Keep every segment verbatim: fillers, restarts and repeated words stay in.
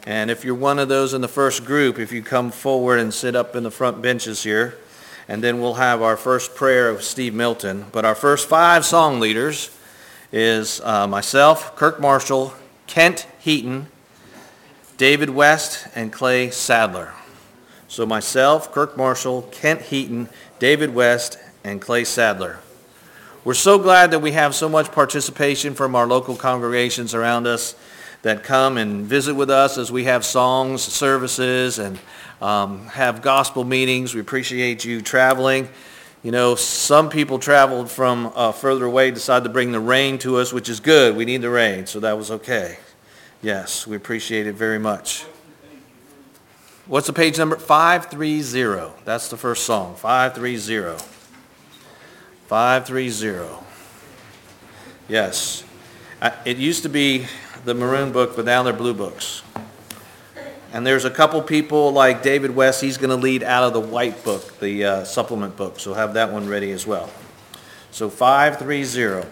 And if you're one of those in the first group, if you come forward and sit up in the front benches here, and then we'll have our first prayer of Steve Milton. But our first five song leaders is uh, myself, Kirk Marshall, Kent Heaton, David West, and Clay Sadler. So myself, Kirk Marshall, Kent Heaton, David West, and Clay Sadler. We're so glad that we have so much participation from our local congregations around us that come and visit with us as we have songs, services, and um, have gospel meetings. We appreciate you traveling. You know, some people traveled from uh, further away, decided to bring the rain to us, which is good. We need the rain, so that was okay. Yes, we appreciate it very much. What's the page number? five three zero. That's the first song, five three zero. five three zero. Yes. It used to be the maroon book, but now they're blue books. And there's a couple people like David West, he's going to lead out of the white book, the uh, supplement book, so have that one ready as well. So five three zero.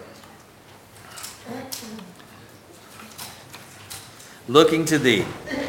Looking to Thee.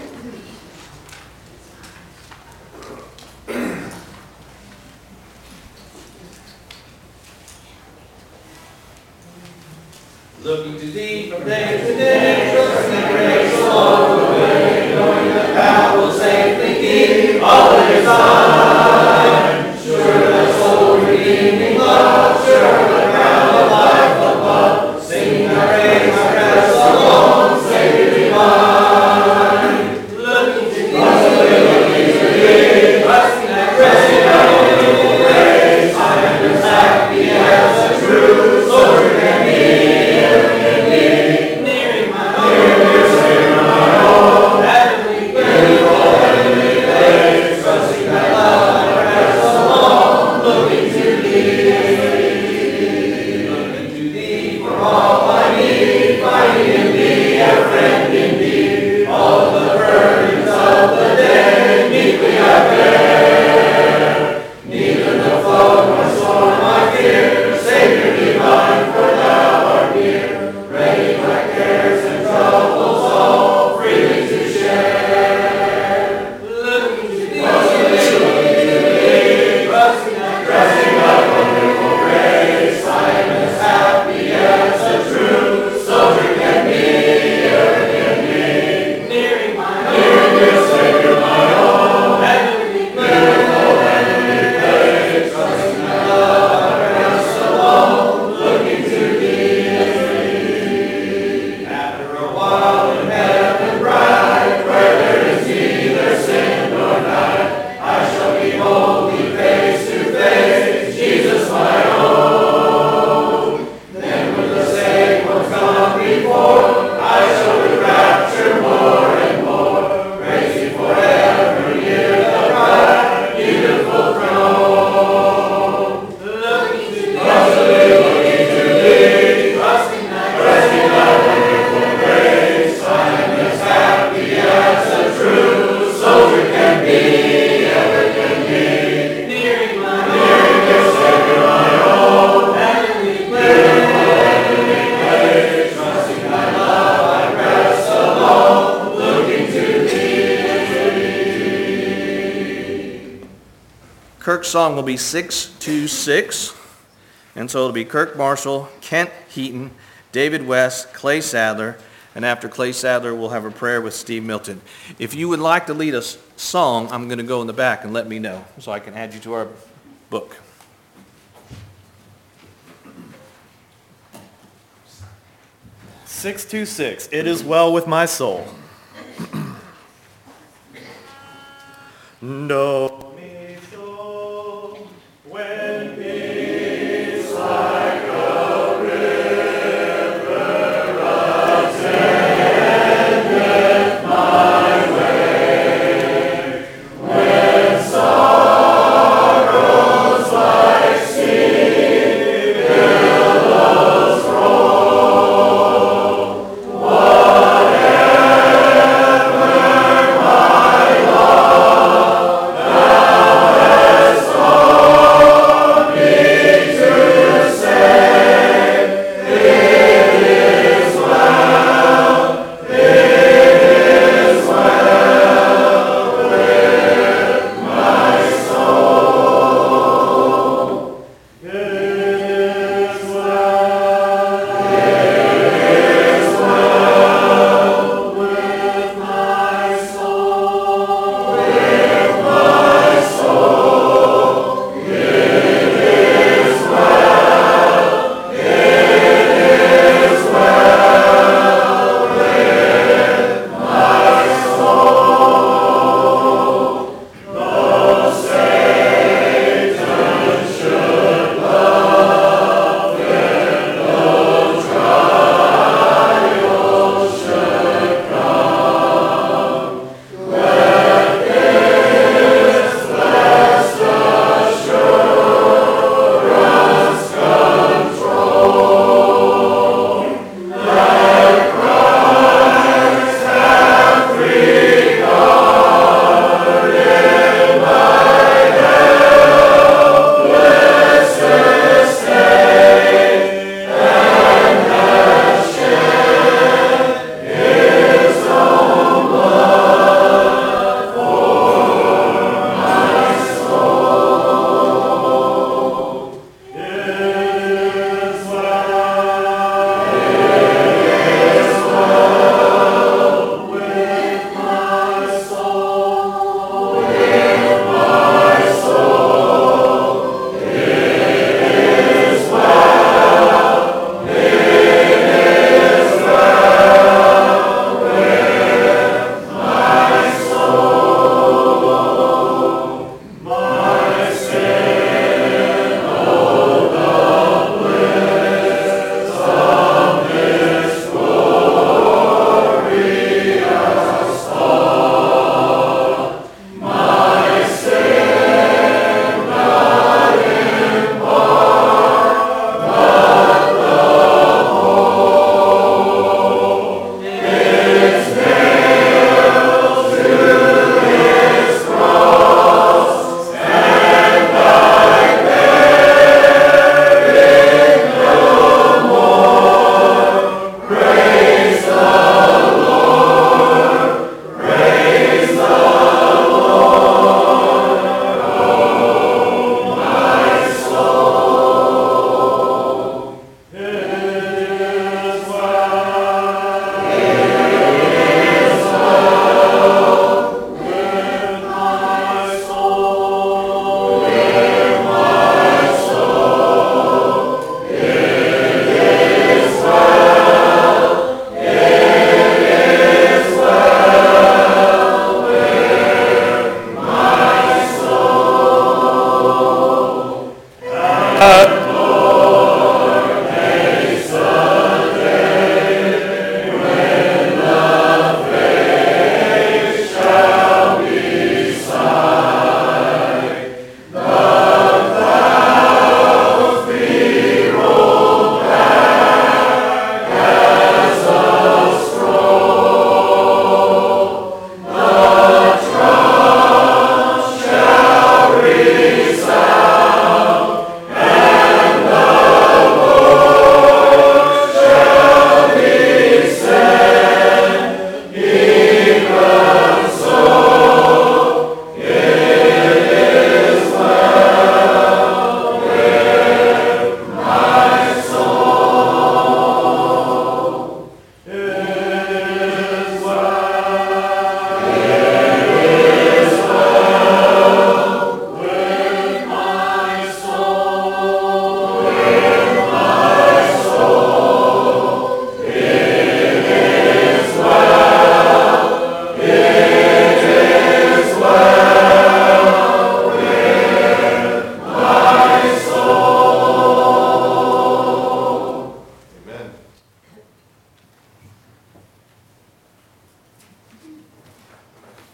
Looking to Thee from day to day, trusting in grace along the way, knowing the path will safely keep all that is thine. Sure that soul redeeming love, sure the crown of life above, singing our praise, our prayers alone, Savior divine. Looking to Thee, looking to Thee, trusting that grace, our wonderful grace, I am as happy as a true soldier can be. Kirk's song will be six two six, and so it'll be Kirk Marshall, Kent Heaton, David West, Clay Sadler, and after Clay Sadler, we'll have a prayer with Steve Milton. If you would like to lead a song, I'm going to go in the back and let me know so I can add you to our book. six two six, It Is Well With My Soul. No. When peace like a river attendeth my way, when sorrows like sea billows roll, whatever my lot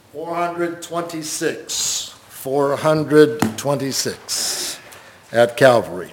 four hundred twenty-six. four hundred twenty-six at Calvary.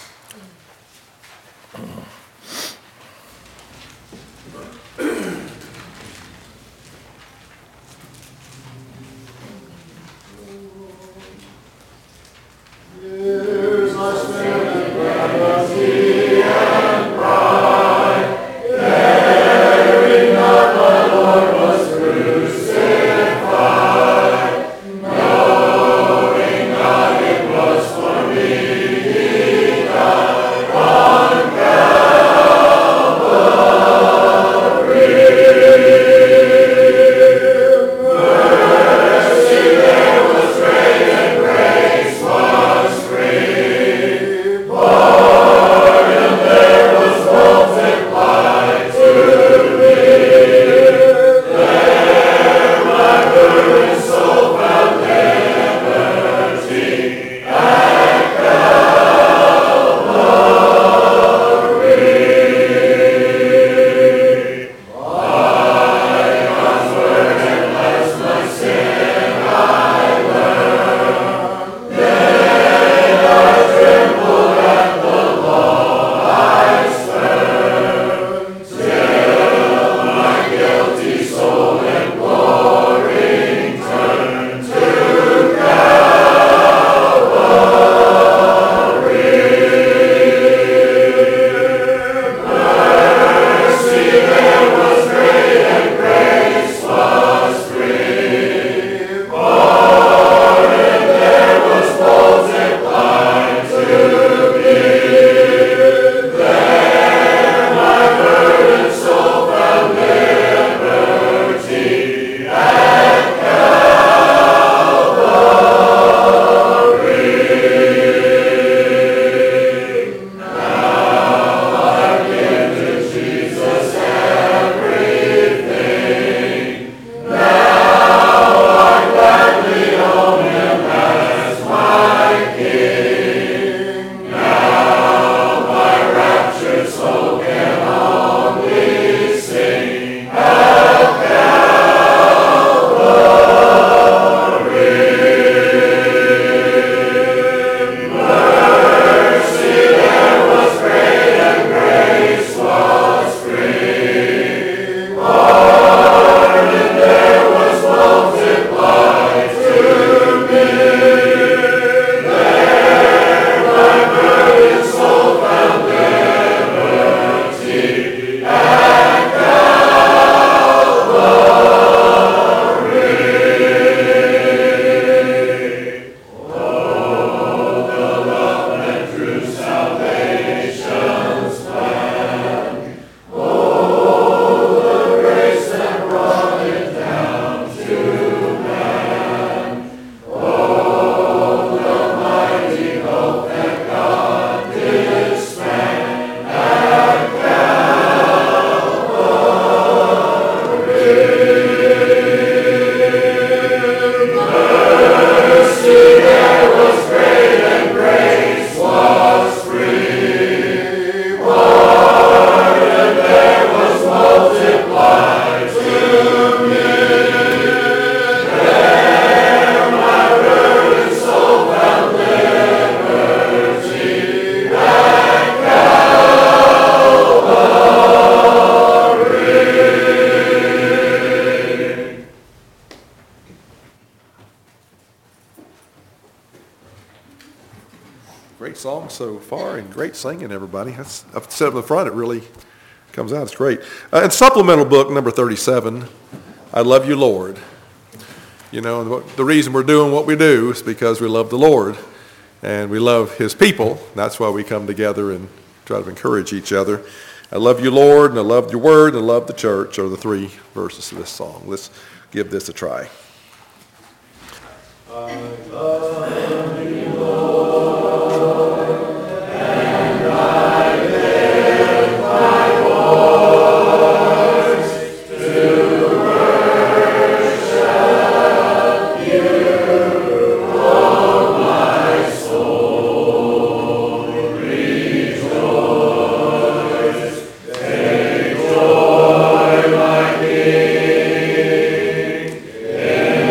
Great song so far and great singing, everybody. That's, I've said up in the front, it really comes out. It's great. Uh, and supplemental book number thirty-seven, I Love You, Lord. You know, the reason we're doing what we do is because we love the Lord and we love his people. That's why we come together and try to encourage each other. I love you, Lord, and I love your word, and I love the church are the three verses of this song. Let's give this a try. I love you, Lord, and I lift my voice to worship you, oh my soul, rejoice, take joy, my King, in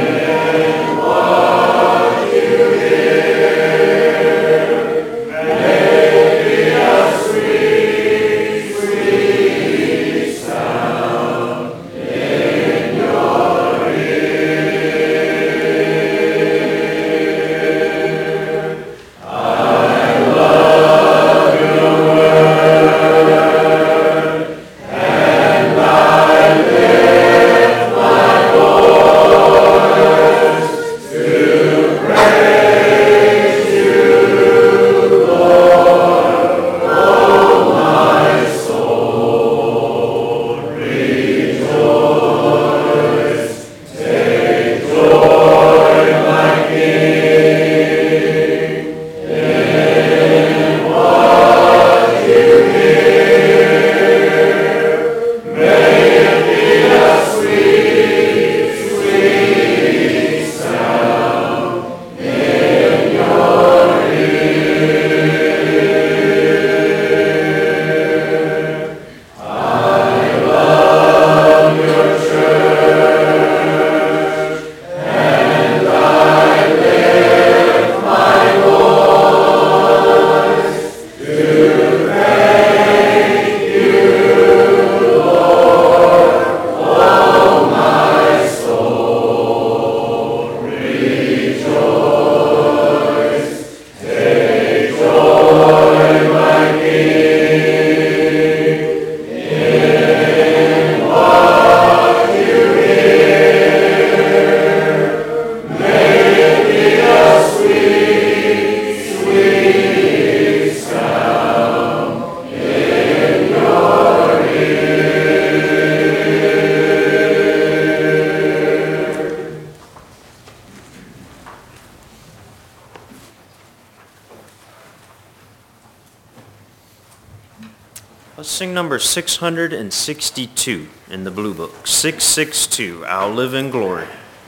sing number six hundred sixty-two in the Blue Book. six sixty-two, I'll Live in Glory.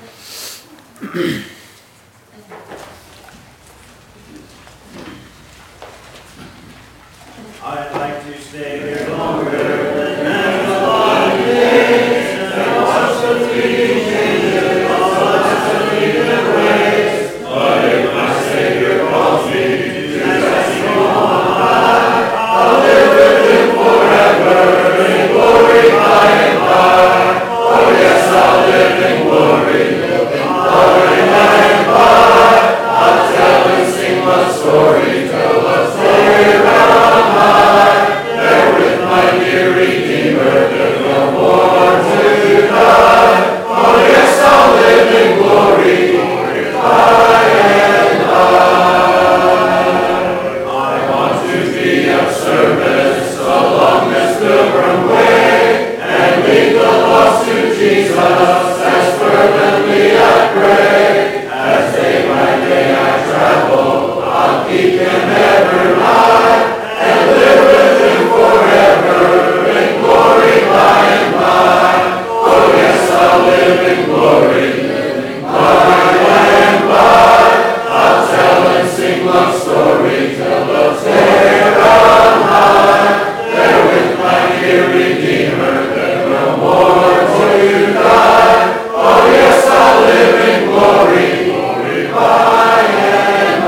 I'd like to stay here longer than man's body days, and watch the fleeting changes of life's uneven ways. But if my Savior calls me to rest on high, I'll live with Him forever in glory by and by. Oh yes, I'll live in glory, glory by and by. I'll tell and sing my story till the story around high. There with my dear Redeemer, there's no more to die. Oh yes, I'll live in glory, glory by and by. I want to be of service along this pilgrim way, and lead the lost to Jesus as fervently I pray. As day by day I travel, I'll keep Him ever nigh, and live with Him forever in glory by and by. Oh yes, I'll live in glory by and by. I'll tell and sing love story till the day on high. There with my dear Redeemer, there's no more to die. Oh yes, I'll live in glory, glory by and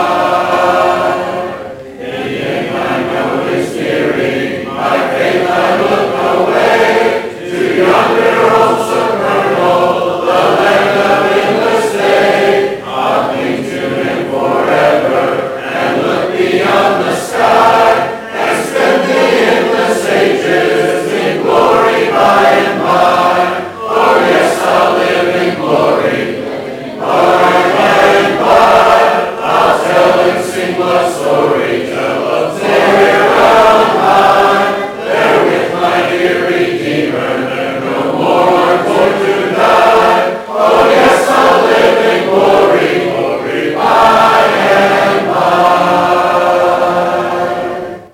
by. In the end I know is nearing, by faith I look away to yonder home supernal, the land of endless day. I'll cling to Him forever and look beyond the sky, and spend the endless ages in glory by and by. Oh yes, I'll live in glory by and by. I'll tell and sing love story till the day around high. There with my dear Redeemer, there's no more for to die. Oh yes, I'll live in glory, glory by and by.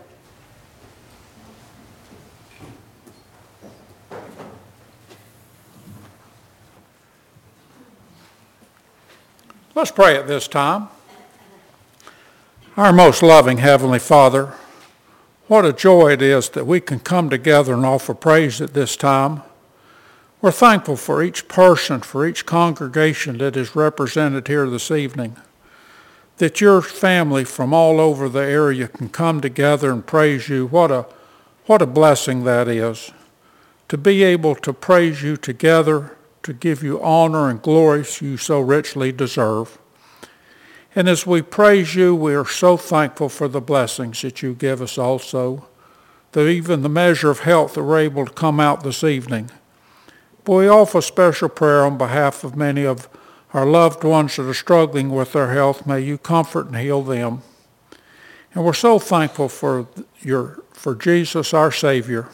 Let's pray at this time. Our most loving Heavenly Father, what a joy it is that we can come together and offer praise at this time. We're thankful for each person, for each congregation that is represented here this evening, that your family from all over the area can come together and praise you. What a, what a blessing that is, to be able to praise you together, to give you honor and glory you so richly deserve. And as we praise you, we are so thankful for the blessings that you give us also, that even the measure of health that we're able to come out this evening. But we offer special prayer on behalf of many of our loved ones that are struggling with their health. May you comfort and heal them. And we're so thankful for your, for Jesus, our Savior,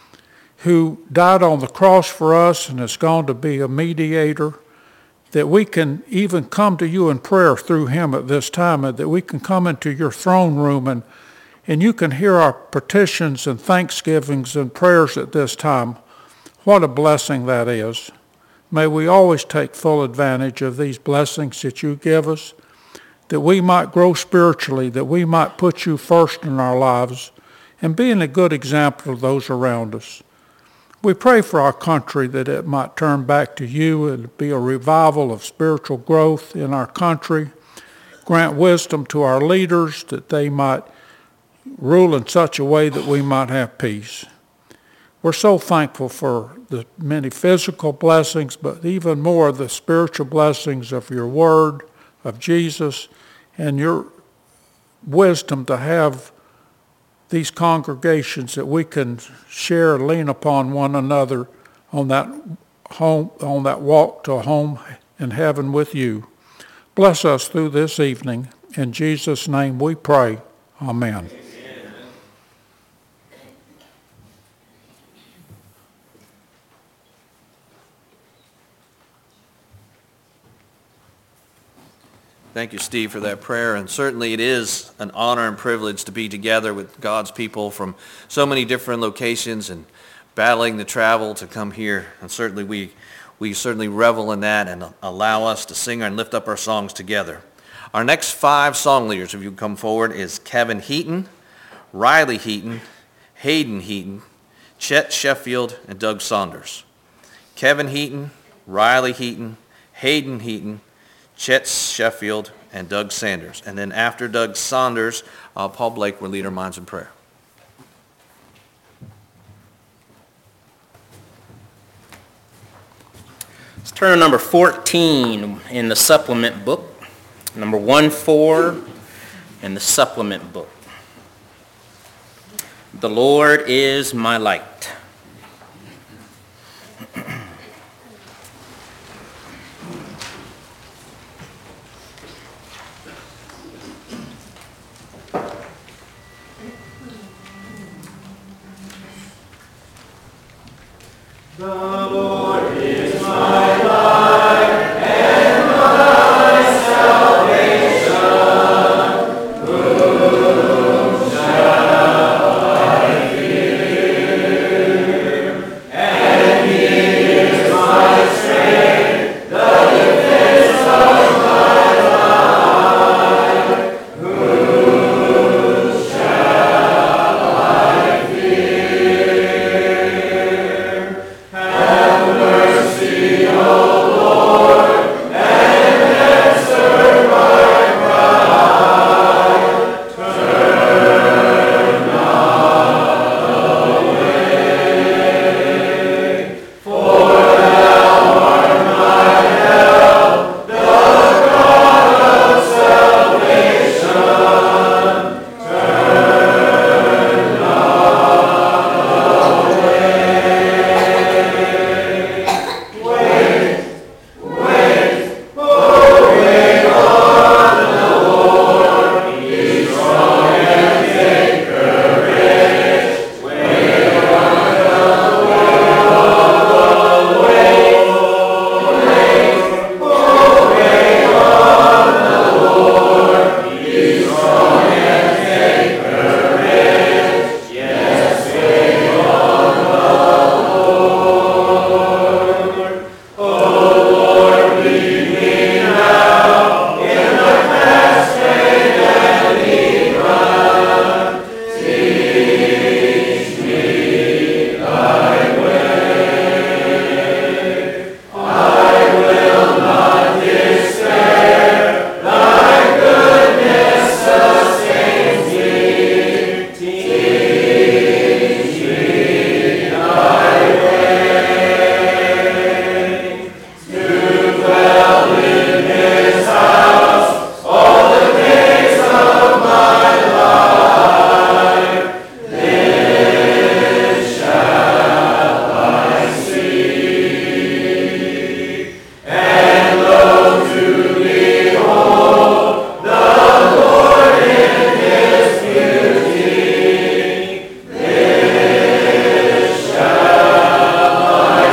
who died on the cross for us and has gone to be a mediator, that we can even come to you in prayer through him at this time, and that we can come into your throne room and, and you can hear our petitions and thanksgivings and prayers at this time. What a blessing that is. May we always take full advantage of these blessings that you give us, that we might grow spiritually, that we might put you first in our lives, and being a good example of those around us. We pray for our country that it might turn back to you and be a revival of spiritual growth in our country. Grant wisdom to our leaders that they might rule in such a way that we might have peace. We're so thankful for the many physical blessings, but even more the spiritual blessings of your word, of Jesus, and your wisdom to have these congregations that we can share and lean upon one another on that home, on that walk to a home in heaven with you. Bless us through this evening. In Jesus' name we pray. Amen. Thank you, Steve, for that prayer. And certainly it is an honor and privilege to be together with God's people from so many different locations and battling the travel to come here. And certainly we, we certainly revel in that and allow us to sing and lift up our songs together. Our next five song leaders, if you come forward, is Kevin Heaton, Riley Heaton, Hayden Heaton, Chet Sheffield, and Doug Saunders. Kevin Heaton, Riley Heaton, Hayden Heaton, Chet Sheffield, and Doug Sanders. And then after Doug Saunders, uh, Paul Blake will lead our minds in prayer. Let's turn to number fourteen in the supplement book. Number one four in the supplement book. The Lord is my light. The Lord is my light and my salvation. Whom shall I fear? And He is my strength, the defense of my life. Whom shall I fear? Have mercy, O Lord, and answer my cry. Turn not away, for Thou art my help, the God of salvation. Turn not away. Wait, wait, oh wait on the Lord. Be strong and take courage. Wait on the wait on the wait. Wait, oh wait on the Lord. Be strong and take courage. Yes, wait on the Lord. Oh Lord, lead me now in the path straight and even. Teach me Thy way. I will not despair. Thy goodness sustains me. Teach me Thy way. To dwell in His house all the days of my life. This shall I see, and lo, to behold the Lord in His beauty. This shall I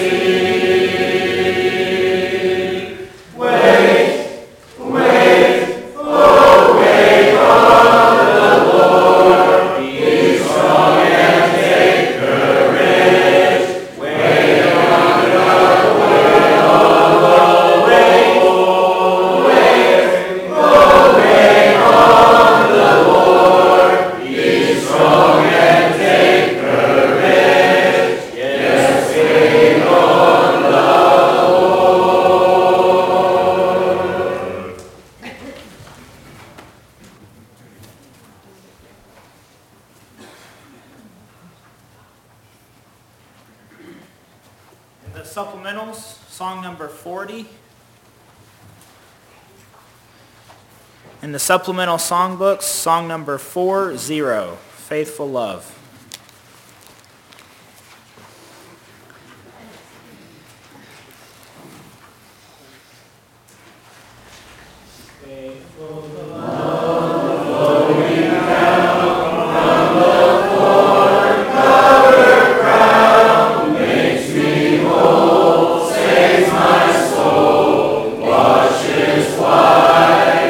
see. Wait, wait, oh wait on the Lord. Be strong and take courage. Wait on the wait on the wait. Wait, oh wait on the Lord. Be strong and take courage. Yes, wait on the Lord. In the supplementals, song number forty. In the supplemental songbooks, song number four zero, Faithful Love. Saves my soul, washes white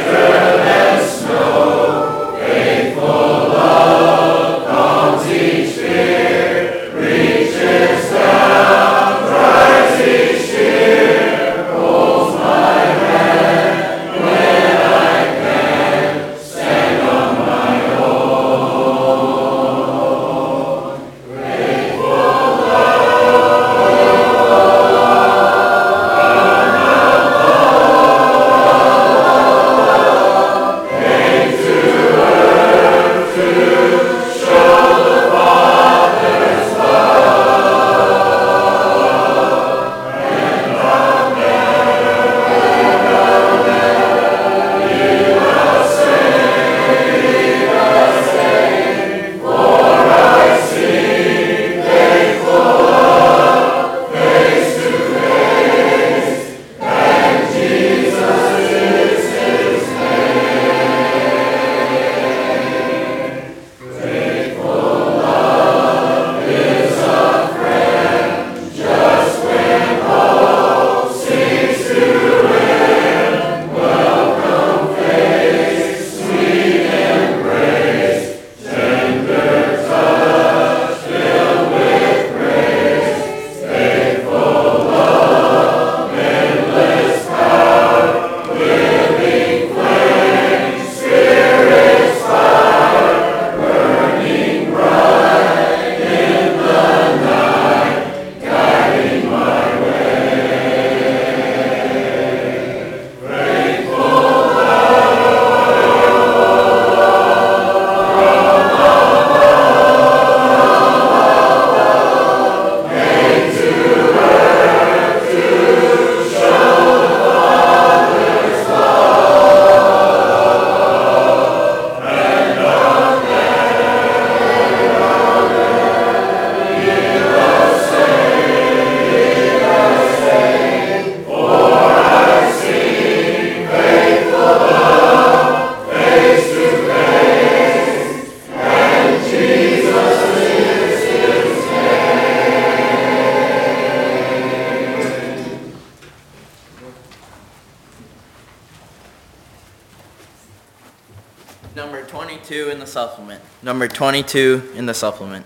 Number twenty-two in the supplement. Number twenty-two in the supplement.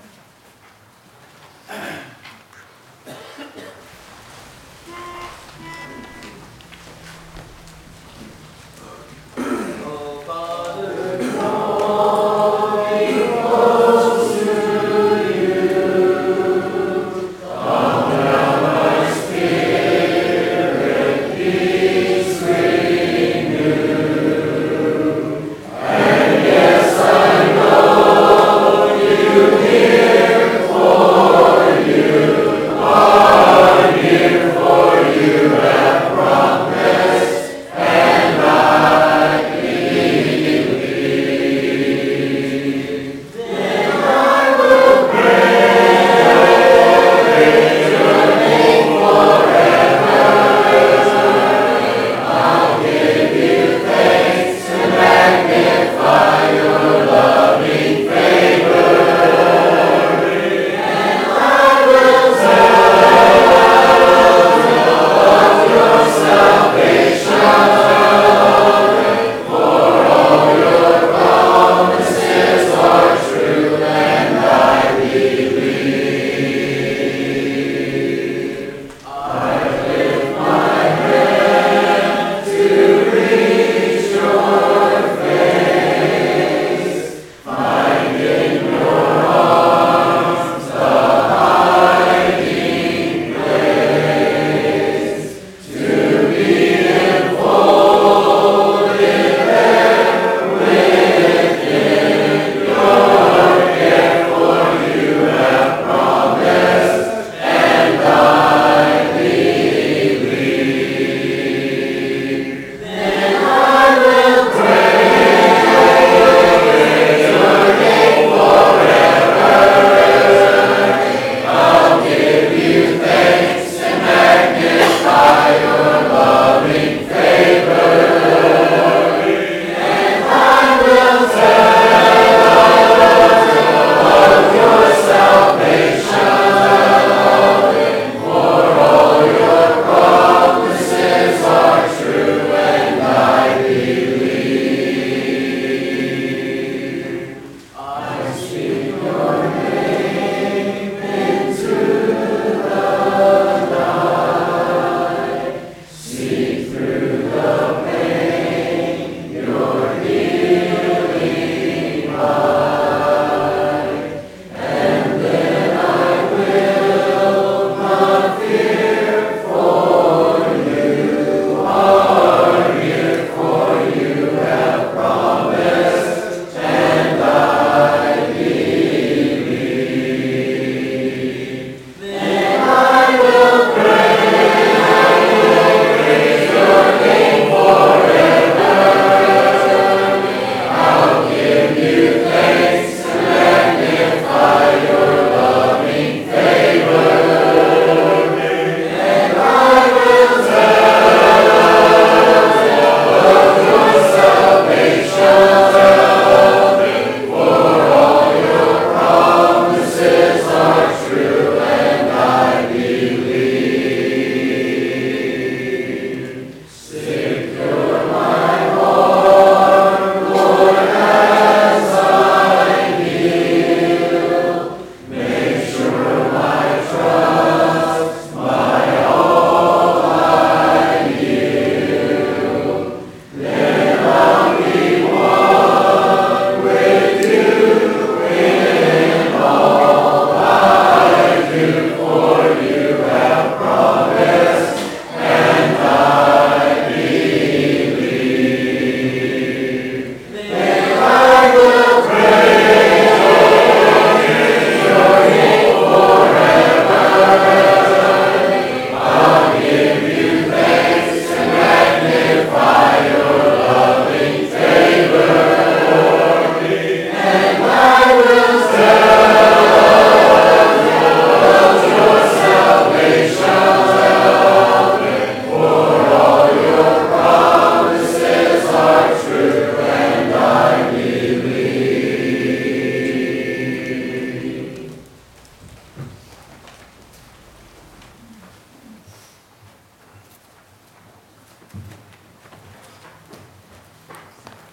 Yes, I know you hear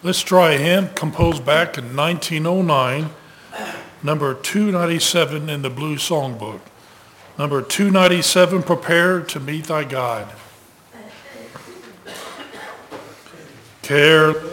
Let's try a hymn composed back in nineteen oh nine, number two ninety-seven in the Blue Songbook. Number two ninety-seven, Prepare to Meet Thy God. Care.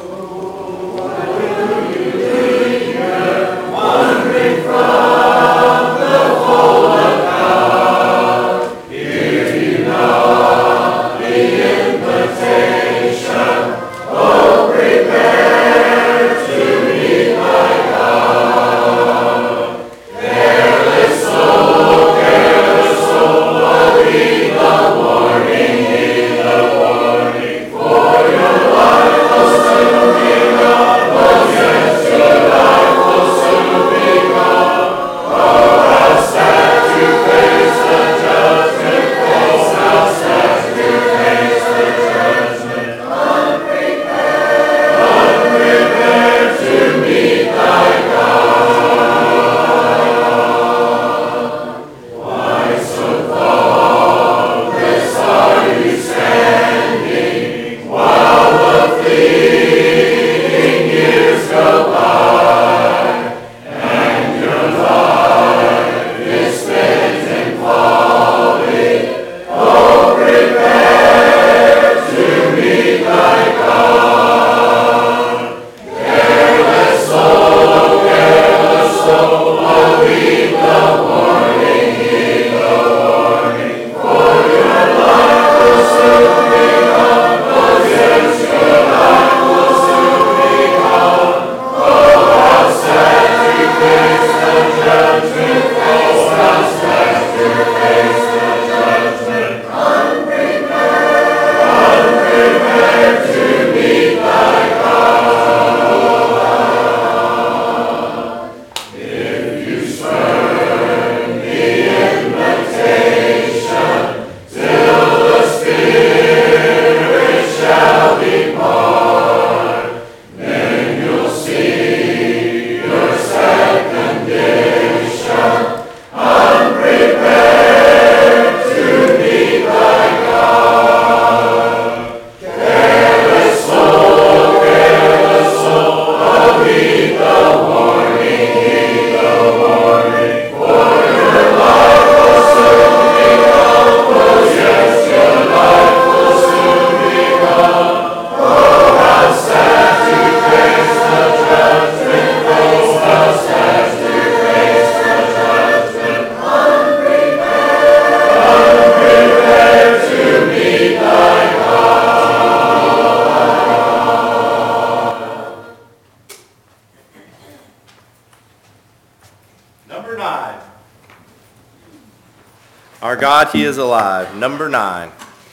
Our God, He is alive. Number nine.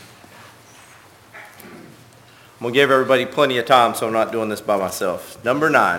I'm going to give everybody plenty of time, so I'm not doing this by myself. Number nine.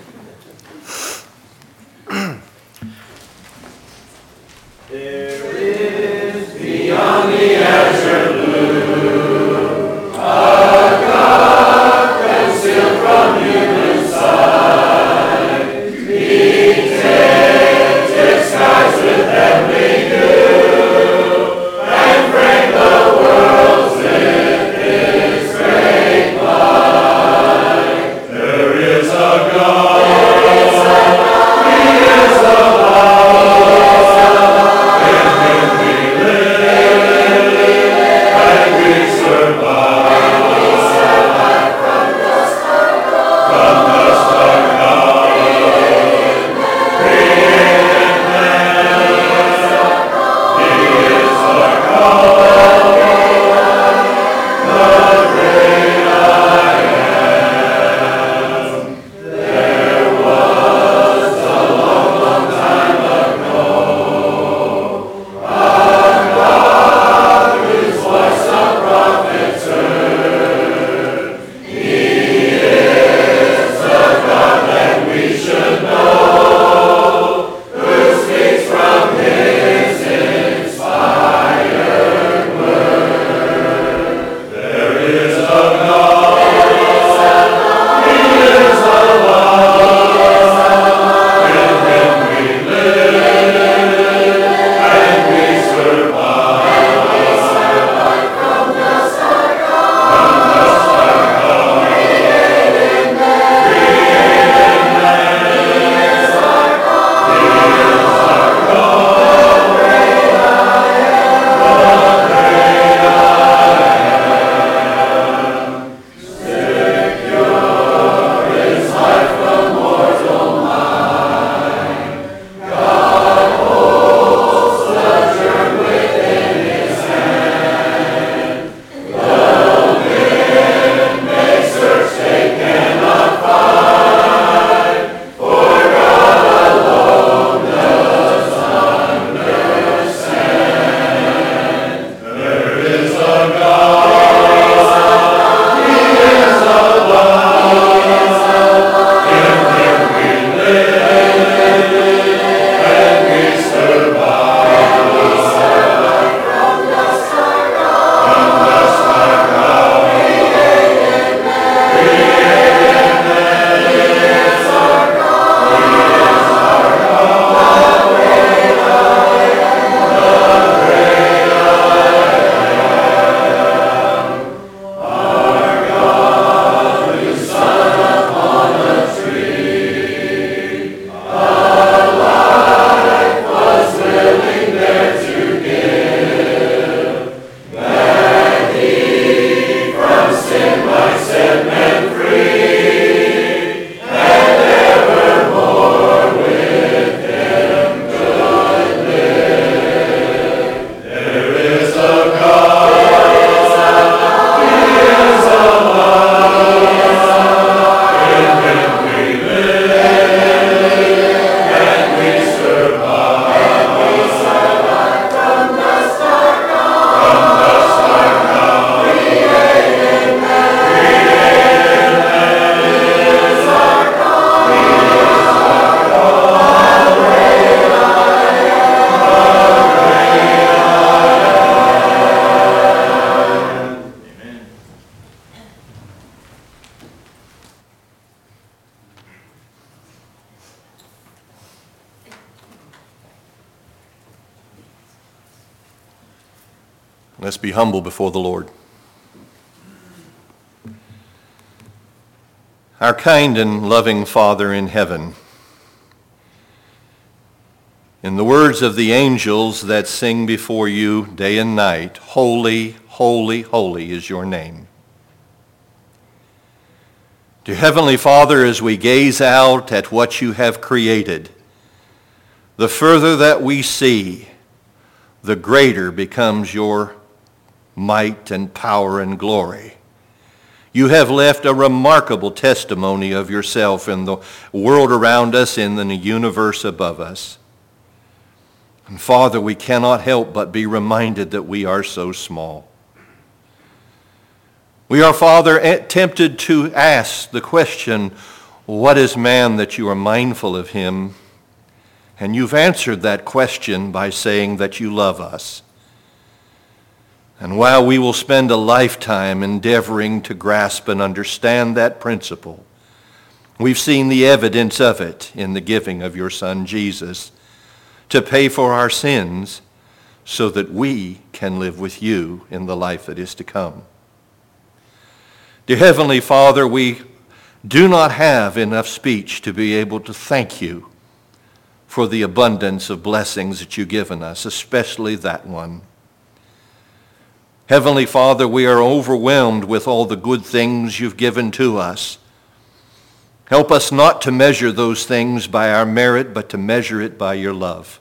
There is beyond the azure blue a God concealed from human sight. He tinted skies with heavenly dew and framed the worlds with His great light. There is a God. Let's be humble before the Lord. Our kind and loving Father in heaven, in the words of the angels that sing before you day and night, holy, holy, holy is your name. Dear Heavenly Father, as we gaze out at what you have created, the further that we see, the greater becomes your might and power and glory. You have left a remarkable testimony of yourself in the world around us and in the universe above us. And Father, we cannot help but be reminded that we are so small. We are, Father, tempted to ask the question, what is man that you are mindful of him? And you've answered that question by saying that you love us. And while we will spend a lifetime endeavoring to grasp and understand that principle, we've seen the evidence of it in the giving of your Son Jesus to pay for our sins so that we can live with you in the life that is to come. Dear Heavenly Father, we do not have enough speech to be able to thank you for the abundance of blessings that you've given us, especially that one. Heavenly Father, we are overwhelmed with all the good things you've given to us. Help us not to measure those things by our merit, but to measure it by your love.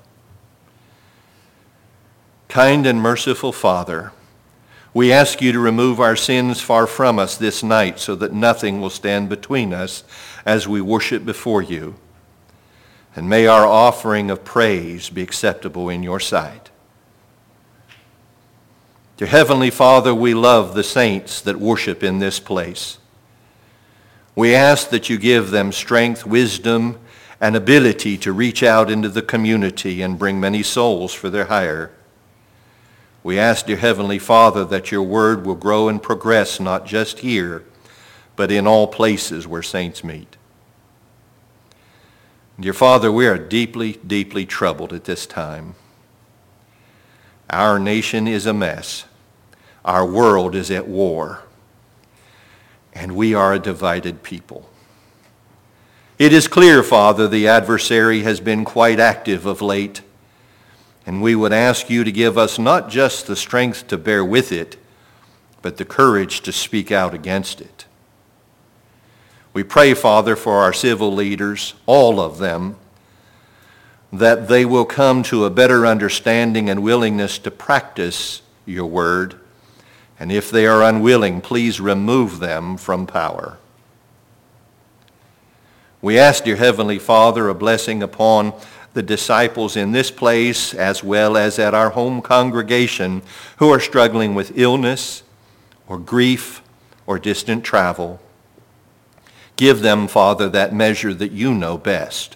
Kind and merciful Father, we ask you to remove our sins far from us this night so that nothing will stand between us as we worship before you. And may our offering of praise be acceptable in your sight. Dear Heavenly Father, we love the saints that worship in this place. We ask that you give them strength, wisdom, and ability to reach out into the community and bring many souls for their hire. We ask, dear Heavenly Father, that your word will grow and progress not just here, but in all places where saints meet. Dear Father, we are deeply, deeply troubled at this time. Our nation is a mess. Our world is at war. And we are a divided people. It is clear, Father, the adversary has been quite active of late. And we would ask you to give us not just the strength to bear with it, but the courage to speak out against it. We pray, Father, for our civil leaders, all of them, that they will come to a better understanding and willingness to practice your word. And if they are unwilling, please remove them from power. We ask, dear Heavenly Father, a blessing upon the disciples in this place as well as at our home congregation who are struggling with illness or grief or distant travel. Give them, Father, that measure that you know best.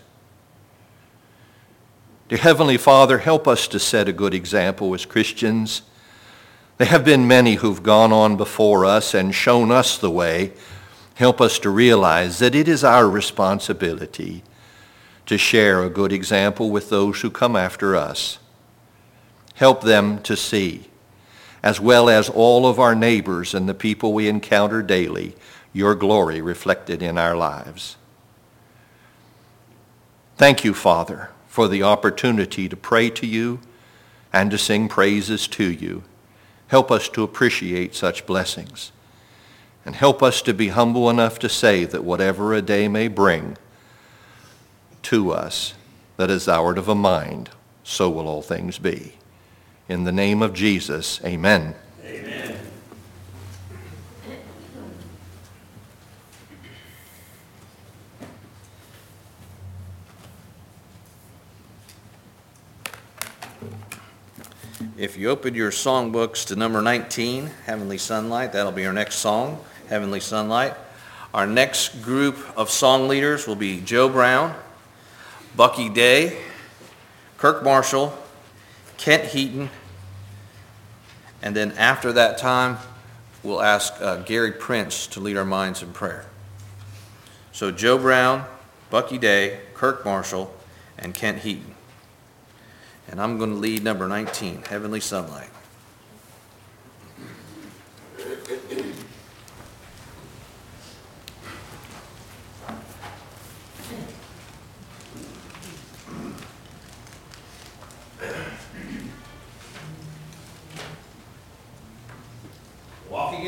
Dear Heavenly Father, help us to set a good example as Christians. There have been many who've gone on before us and shown us the way. Help us to realize that it is our responsibility to share a good example with those who come after us. Help them to see, as well as all of our neighbors and the people we encounter daily, your glory reflected in our lives. Thank you, Father, for the opportunity to pray to you and to sing praises to you. Help us to appreciate such blessings. And help us to be humble enough to say that whatever a day may bring to us, that as thou art of a mind, so will all things be. In the name of Jesus, amen. Amen. If you open your songbooks to number nineteen, Heavenly Sunlight, that'll be our next song, Heavenly Sunlight. Our next group of song leaders will be Joe Brown, Bucky Day, Kirk Marshall, Kent Heaton, and then after that time, we'll ask uh, Gary Prince to lead our minds in prayer. So Joe Brown, Bucky Day, Kirk Marshall, and Kent Heaton. And I'm going to lead number nineteen, Heavenly Sunlight.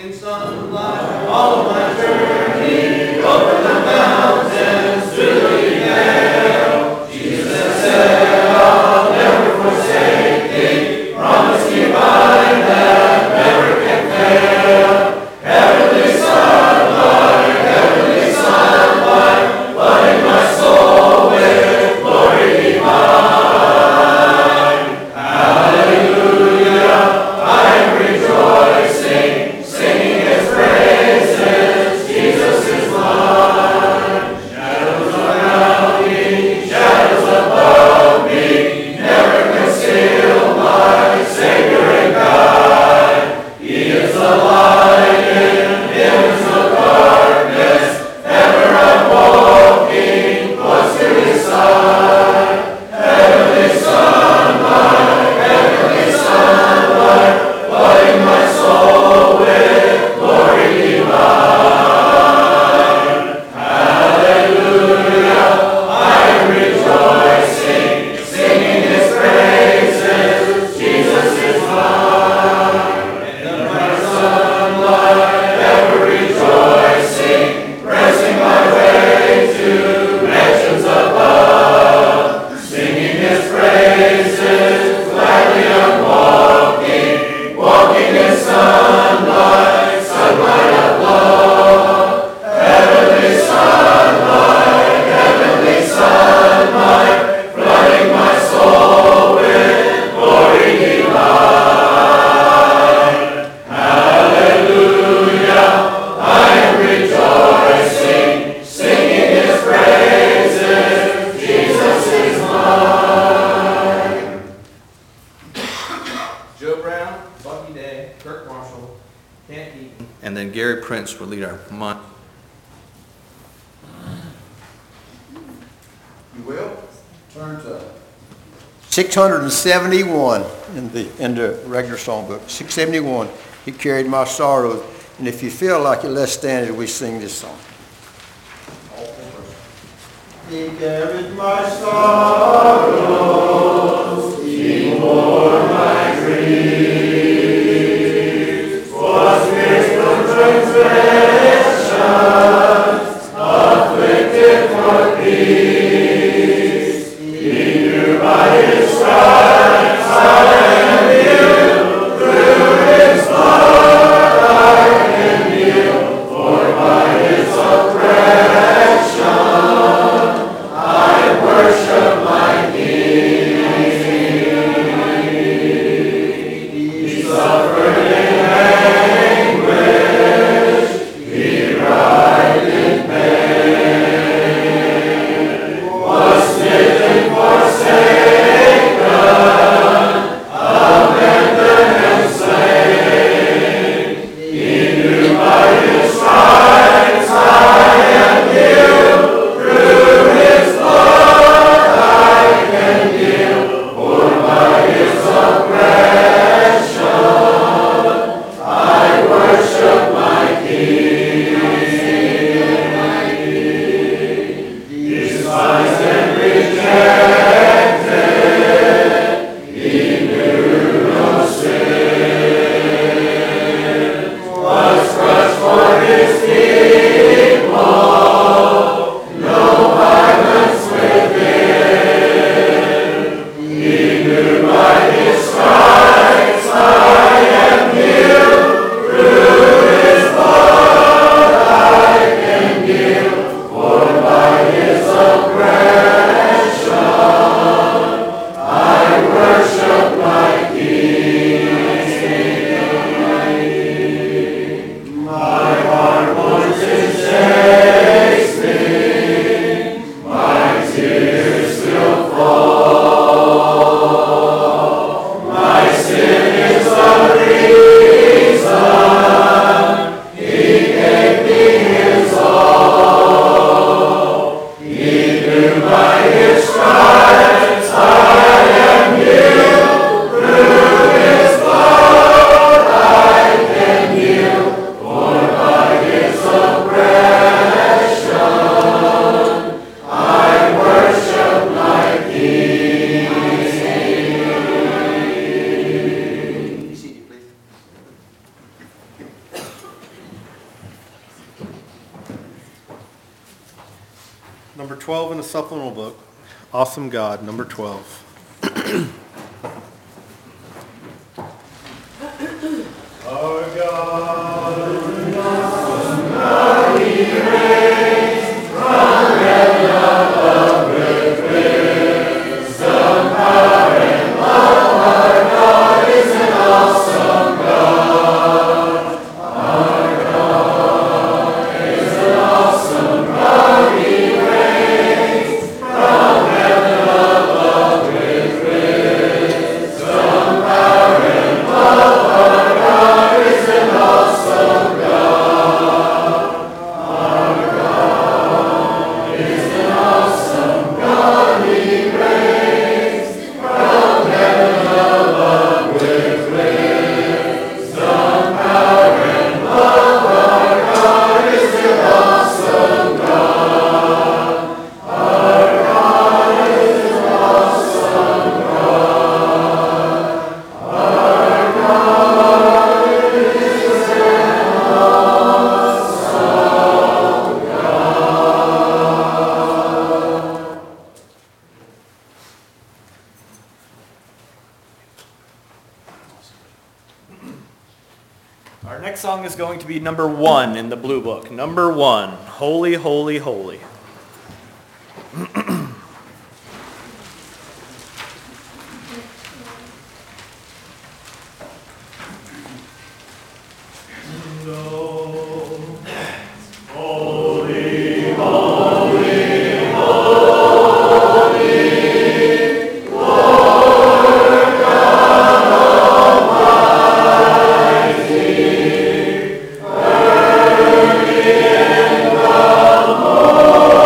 Morning sunlight, all of my journey, over the mountains, through the vale. Jesus said, I'll never forsake thee, promise divine that never can fail. Heavenly sunlight, heavenly sunlight, flooding my soul with glory divine. And then Gary Prince will lead our month. You will? Turn to six hundred seventy-one in the, in the regular songbook. six seventy-one, He carried my sorrows. And if you feel like it, let's stand as we sing this song. He carried my sorrows, He bore my grief, was pierced for transgressions, afflicted for peace. He knew by His stripes I am healed, through His blood I am healed, for by His oppression I worship my King. Number twelve in the supplemental book, Awesome God, number twelve. Our God is an awesome God, He reigns from heaven above with wisdom, power, and love. Our God is an awesome God. Our God is an awesome God, He reigns from heaven above with wisdom, power, and love. Our God is an awesome God. Our God is an awesome God. He reigns from heaven above with wisdom, power, and love. Our God is an awesome God. Our God is an awesome God. Our God is an awesome God. Our next song is going to be number one in the blue book. Number one, Holy, Holy, Holy. Holy, holy, holy, Lord God Almighty, early in the morning.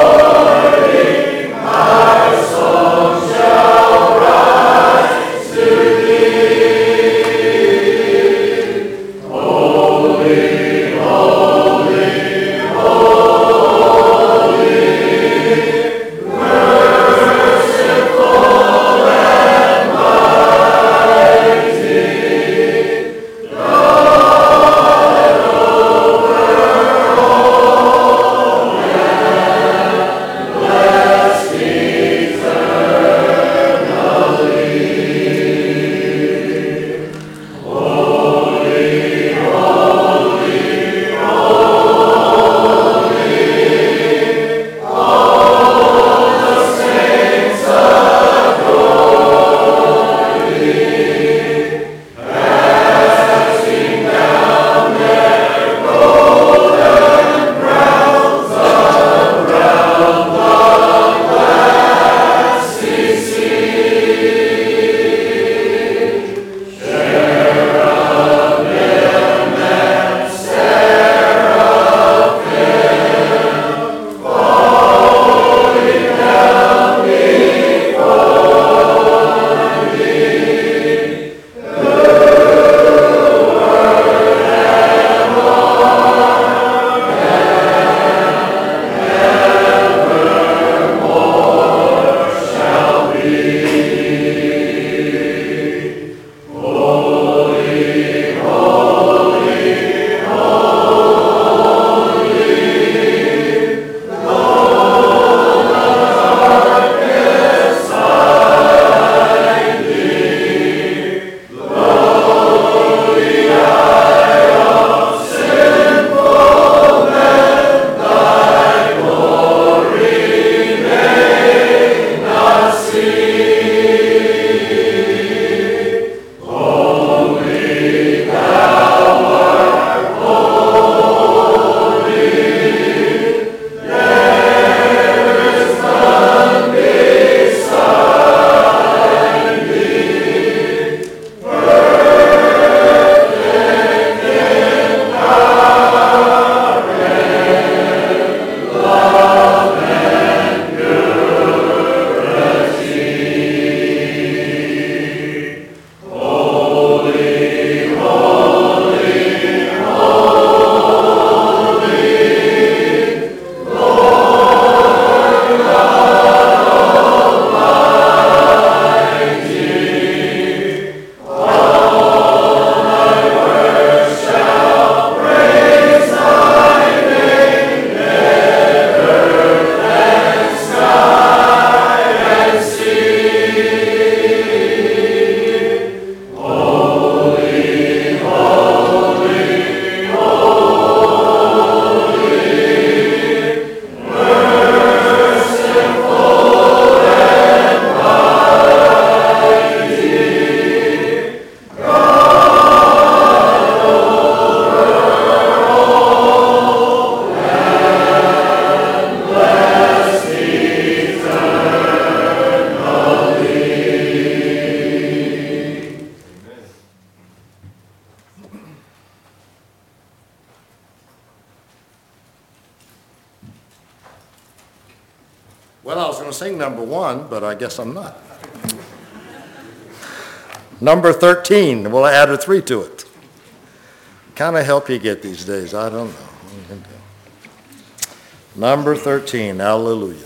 Well, I was going to sing number one, but I guess I'm not. Number thirteen, we'll add a three to it. Kind of help you get these days, I don't know. Number thirteen, hallelujah.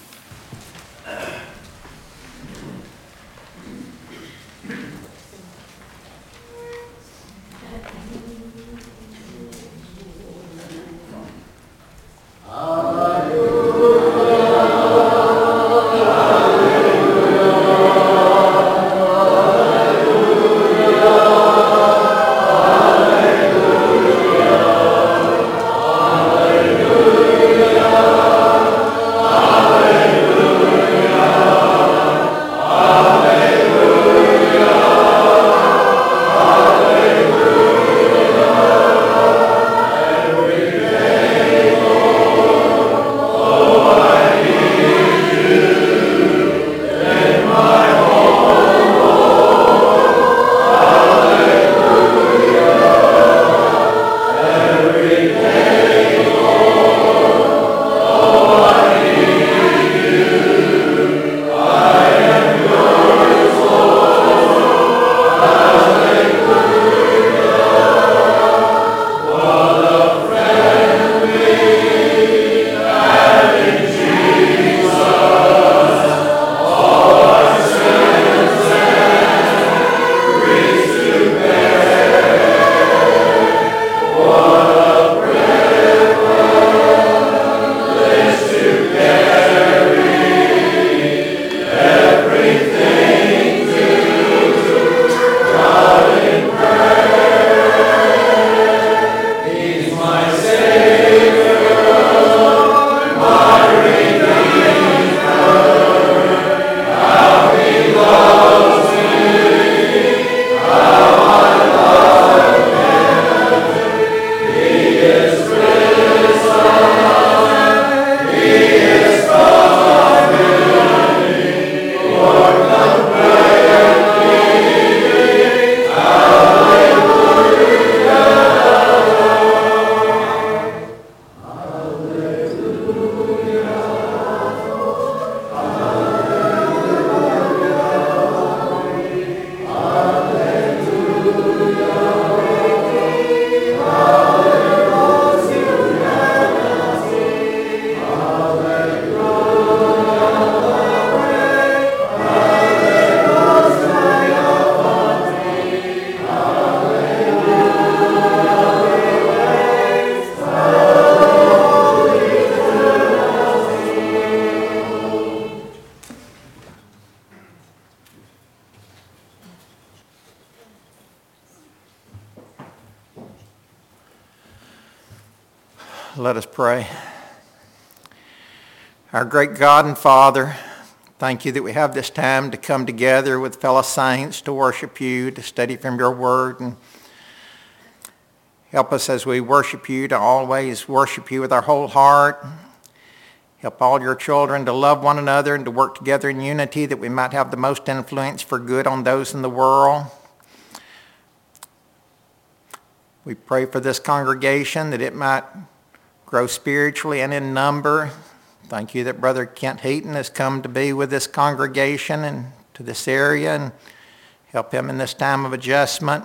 Let us pray. Our great God and Father, thank you that we have this time to come together with fellow saints to worship you, to study from your word, and help us as we worship you to always worship you with our whole heart. Help all your children to love one another and to work together in unity that we might have the most influence for good on those in the world. We pray for this congregation that it might grow spiritually and in number. Thank you that Brother Kent Heaton has come to be with this congregation and to this area, and help him in this time of adjustment.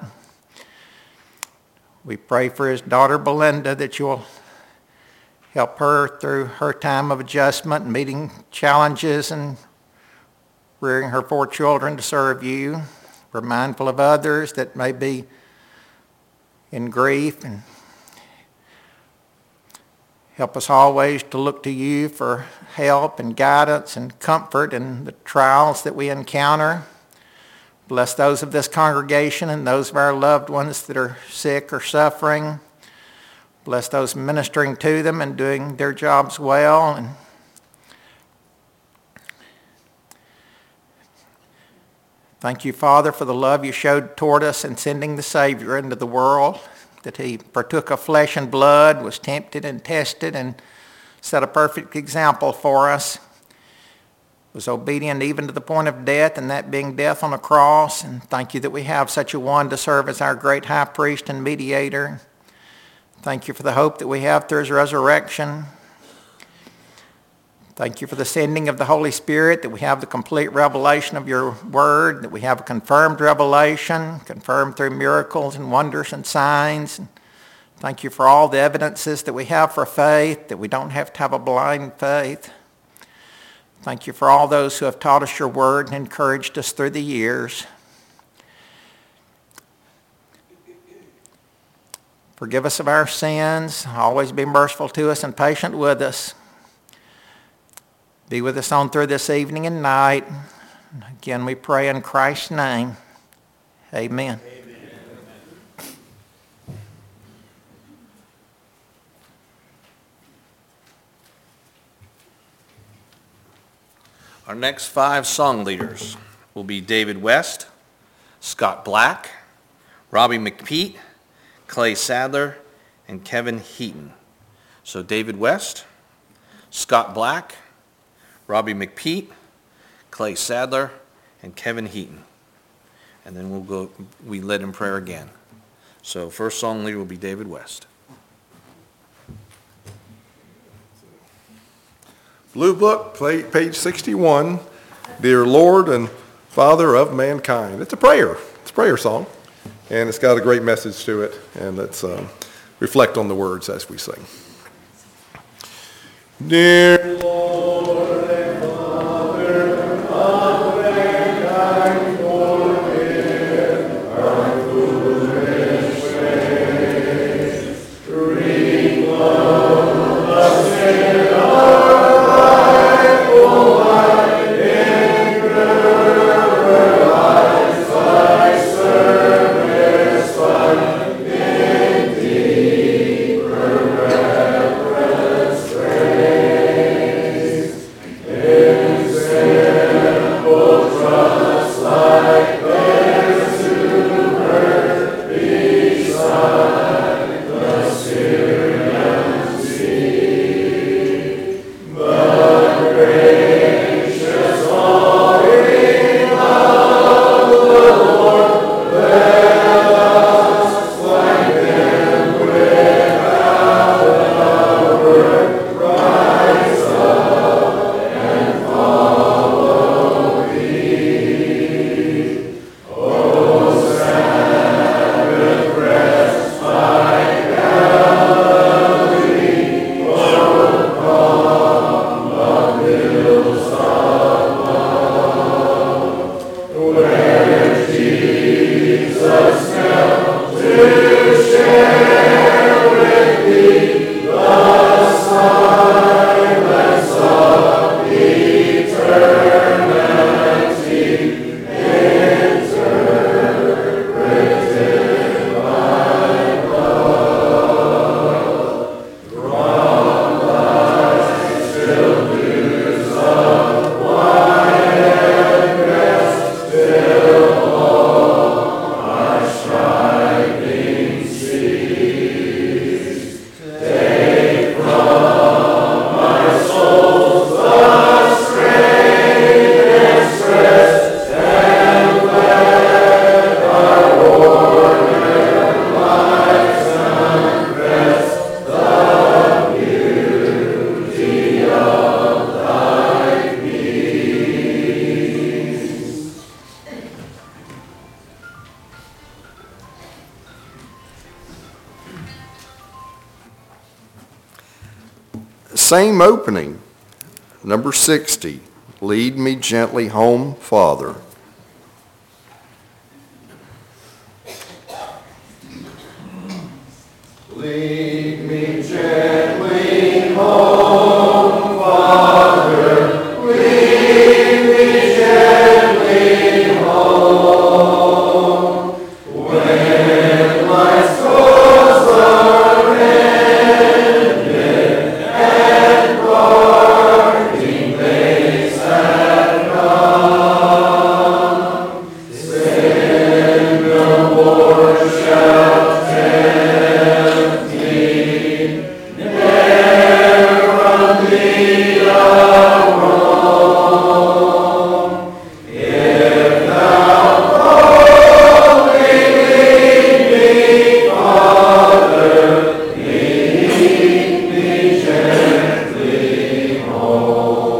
We pray for his daughter Belinda that you'll help her through her time of adjustment, meeting challenges and rearing her four children to serve you. We're mindful of others that may be in grief, and help us always to look to you for help and guidance and comfort in the trials that we encounter. Bless those of this congregation and those of our loved ones that are sick or suffering. Bless those ministering to them and doing their jobs well. And thank you, Father, for the love you showed toward us in sending the Savior into the world, that he partook of flesh and blood, was tempted and tested, and set a perfect example for us. Was obedient even to the point of death, and that being death on a cross. And thank you that we have such a one to serve as our great high priest and mediator. Thank you for the hope that we have through his resurrection. Thank you for the sending of the Holy Spirit, that we have the complete revelation of your word, that we have a confirmed revelation, confirmed through miracles and wonders and signs. And thank you for all the evidences that we have for faith, that we don't have to have a blind faith. Thank you for all those who have taught us your word and encouraged us through the years. Forgive us of our sins. Always be merciful to us and patient with us. Be with us on through this evening and night. Again, we pray in Christ's name. Amen. Amen. Our next five song leaders will be David West, Scott Black, Robbie McPeat, Clay Sadler, and Kevin Heaton. So David West, Scott Black, Robbie McPeat, Clay Sadler, and Kevin Heaton. And then we'll go, we lead in prayer again. So first song leader will be David West. Blue Book, pla- page sixty-one, Dear Lord and Father of Mankind. It's a prayer. It's a prayer song. And it's got a great message to it. And let's um, reflect on the words as we sing. Dear Lord and Father of mankind, forgive our foolish ways. Bring love, the sin of our full life, endure our lives by service, find in deeper reverence, praise, in simple trust like theirs to earth beside the Syrian sea. But gracious always love the Lord, let us like them without our work rise up and follow thee. O Sabbath rest by Galilee, O calm of hills above, where Jesus knelt to share with thee the silence of eternity, interpreted by love. From life's still dews of quiet rest, till all our striving cease. Take from our souls the strain and stress, and let our worn lives confess the beauty of thy peace. Same opening, number sixty, Lead Me Gently Home, Father. Lead me gently home, Father, lead me gently home. When my souls are ended and parting days have come, sin no more shall tempt me, ne'er from thee I'll roam. If thou only lead me, Father, lead me gently home.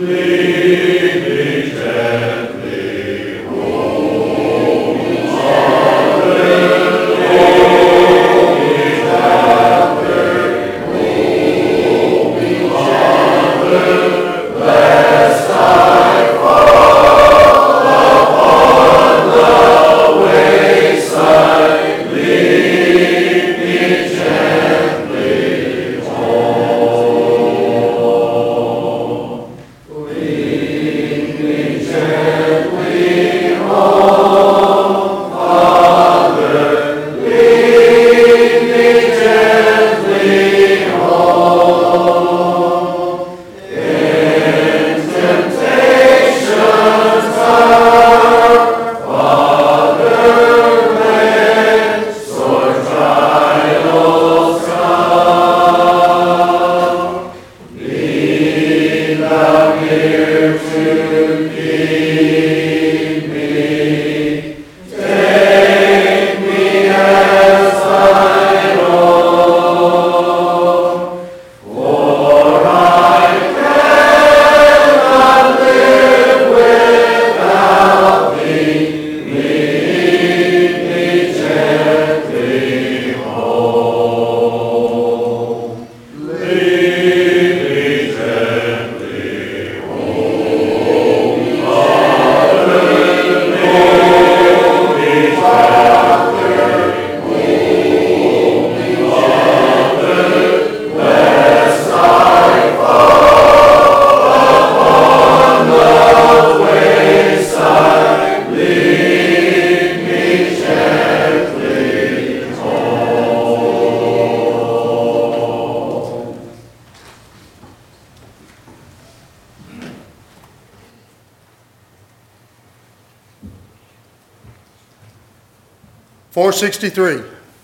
four sixty-three.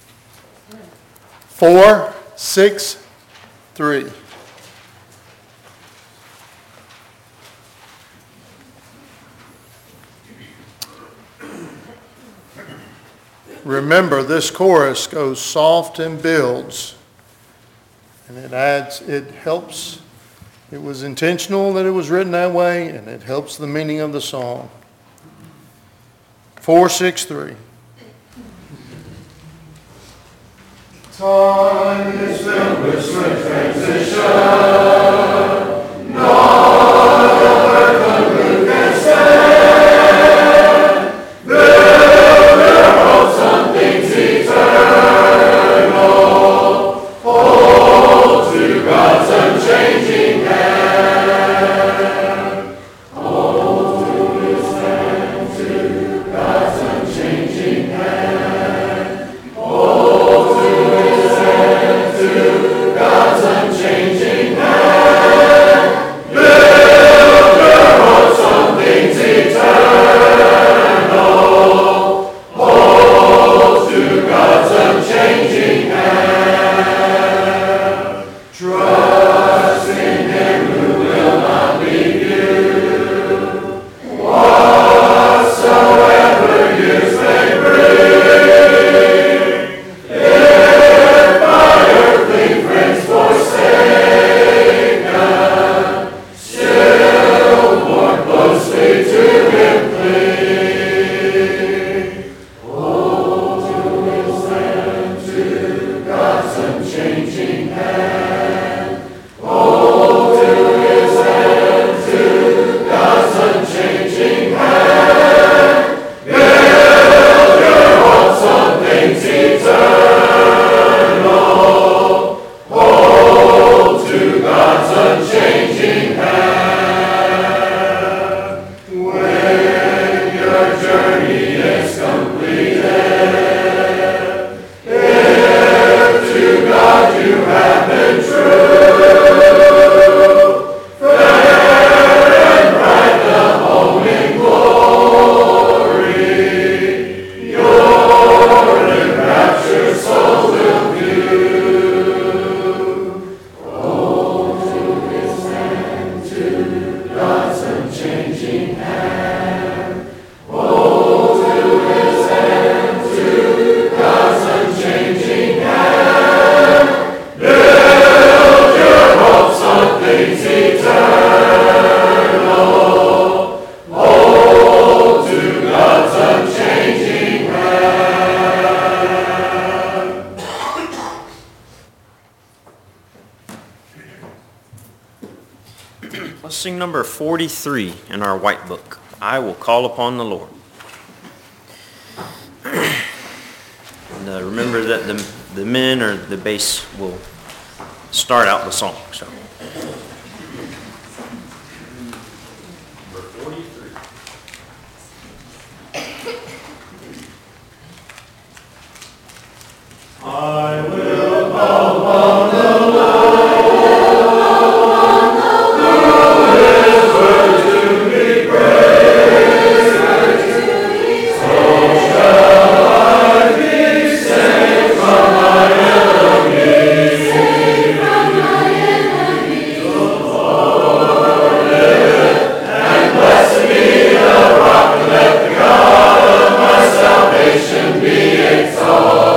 four six three. Remember, this chorus goes soft and builds, and it adds, it helps. It was intentional that it was written that way, and it helps the meaning of the song. four six three. Time is filled with swift transition. None of earth who can stand. Build their hopes on things eternal. Hold to God's unchanging hand. Hold to His hand, to God's unchanging hand. Hold to God's unchanging hand. Build your hopes on things eternal. Hold to God's unchanging hand. Trust in Him who will not leave you. Whatsoever years may bring, if by earthly friends forsaken, still more closely to Him cling. Hold to His hand, to God's unchanging hand. Hold to His hand, to God's unchanging hand. Build your hopes on things eternal. Hold to God's unchanging hand. When your journey is completed, if to God you have been true, fair and bright the home in glory, your enraptured soul will view. Hold to His hand, to God's unchanging hand. Hold to His hand, to God's unchanging hand. Build your hopes on things eternal. Let's sing number forty-three in our white book. I will call upon the Lord. And, uh, remember that the, the men or the bass will start out the song. So. I will call upon the Lord, who is worthy to be praised. So shall I be saved from my enemies. The Lord liveth, and blessed be the rock, and let the God of my salvation be exalted.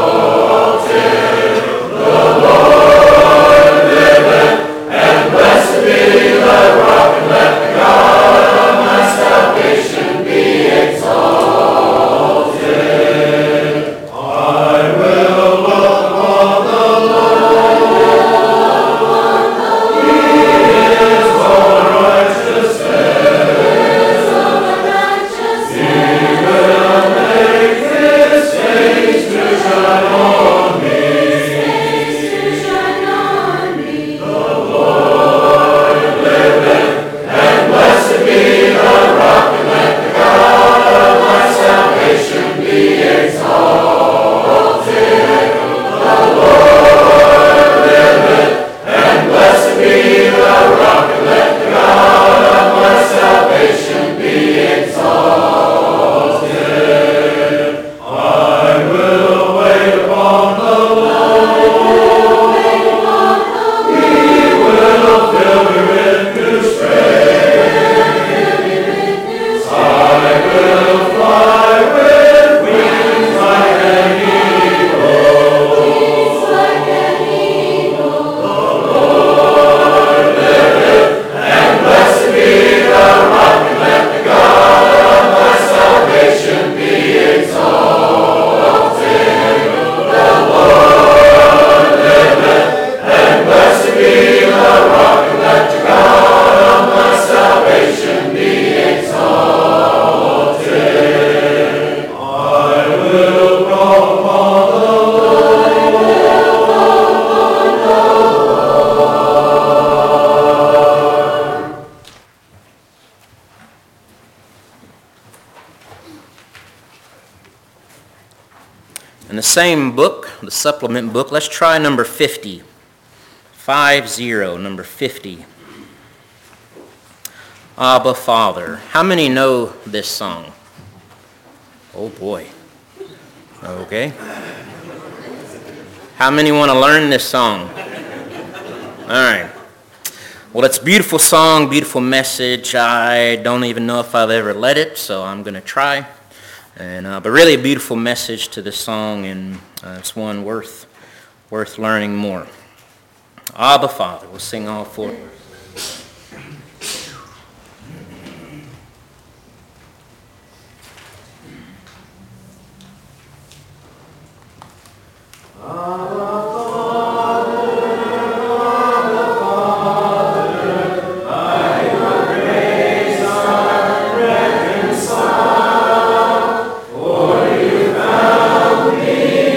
In the same book, the supplement book, let's try number fifty. Five zero, number fifty. Abba, Father. How many know this song? Oh boy. Okay. How many want to learn this song? All right. Well, it's a beautiful song, beautiful message. I don't even know if I've ever led it, so I'm going to try. And uh, but really a beautiful message to the song, and uh, it's one worth worth learning more. Abba, Father. We'll sing all four.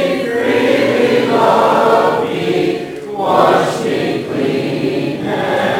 Wash me clean and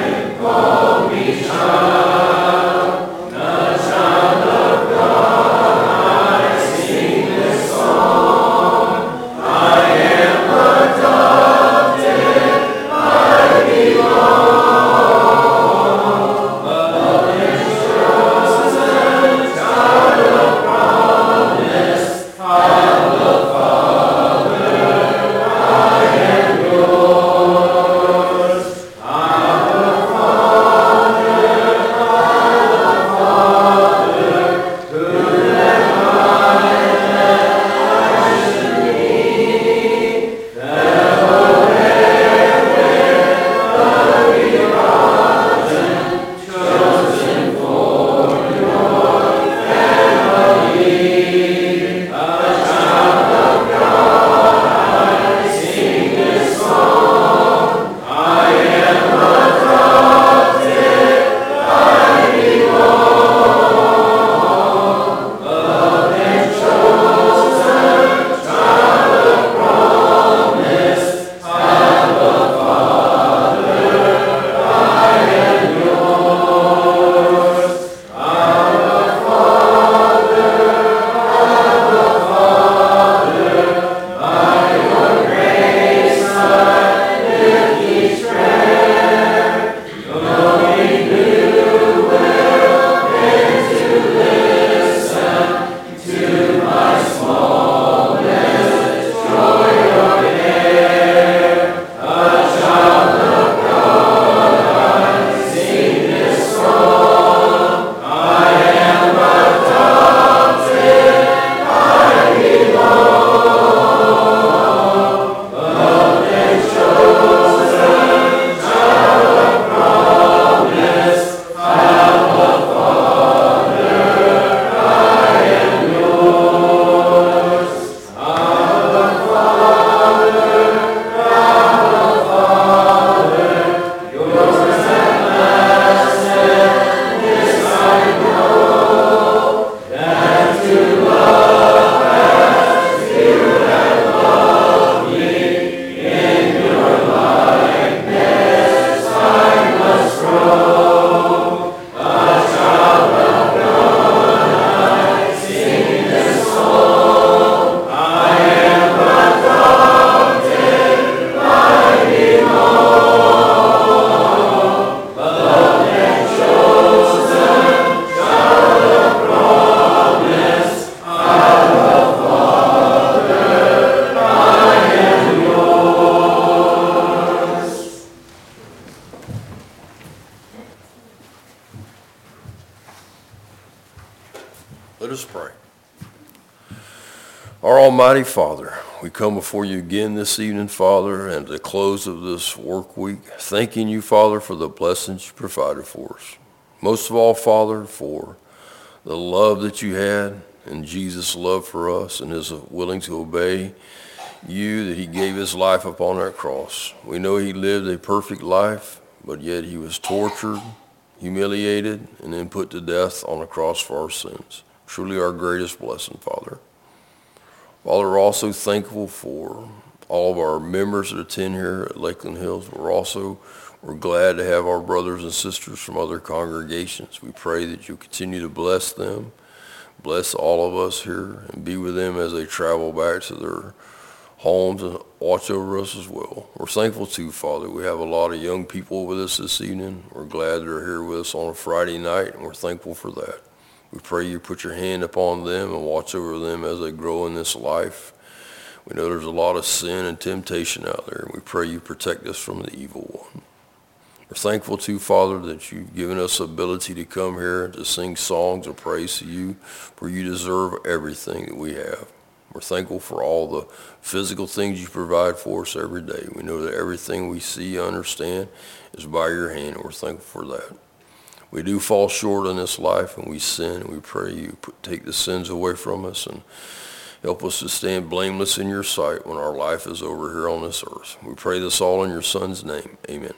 Let us pray. Our Almighty Father, we come before you again this evening, Father, and at the close of this work week, thanking you, Father, for the blessings you provided for us. Most of all, Father, for the love that you had and Jesus' love for us and his willing to obey you, that he gave his life upon that cross. We know he lived a perfect life, but yet he was tortured, humiliated, and then put to death on the cross for our sins. Truly our greatest blessing, Father. Father, we're also thankful for all of our members that attend here at Lakeland Hills. We're also we're glad to have our brothers and sisters from other congregations. We pray that you continue to bless them, bless all of us here, and be with them as they travel back to their homes and watch over us as well. We're thankful too, Father. We have a lot of young people with us this evening. We're glad they're here with us on a Friday night, and we're thankful for that. We pray you put your hand upon them and watch over them as they grow in this life. We know there's a lot of sin and temptation out there, and we pray you protect us from the evil one. We're thankful too, Father, that you've given us the ability to come here to sing songs of praise to you, for you deserve everything that we have. We're thankful for all the physical things you provide for us every day. We know that everything we see, understand, is by your hand, and we're thankful for that. We do fall short in this life, and we sin, and we pray you put, take the sins away from us and help us to stand blameless in your sight when our life is over here on this earth. We pray this all in your Son's name. Amen.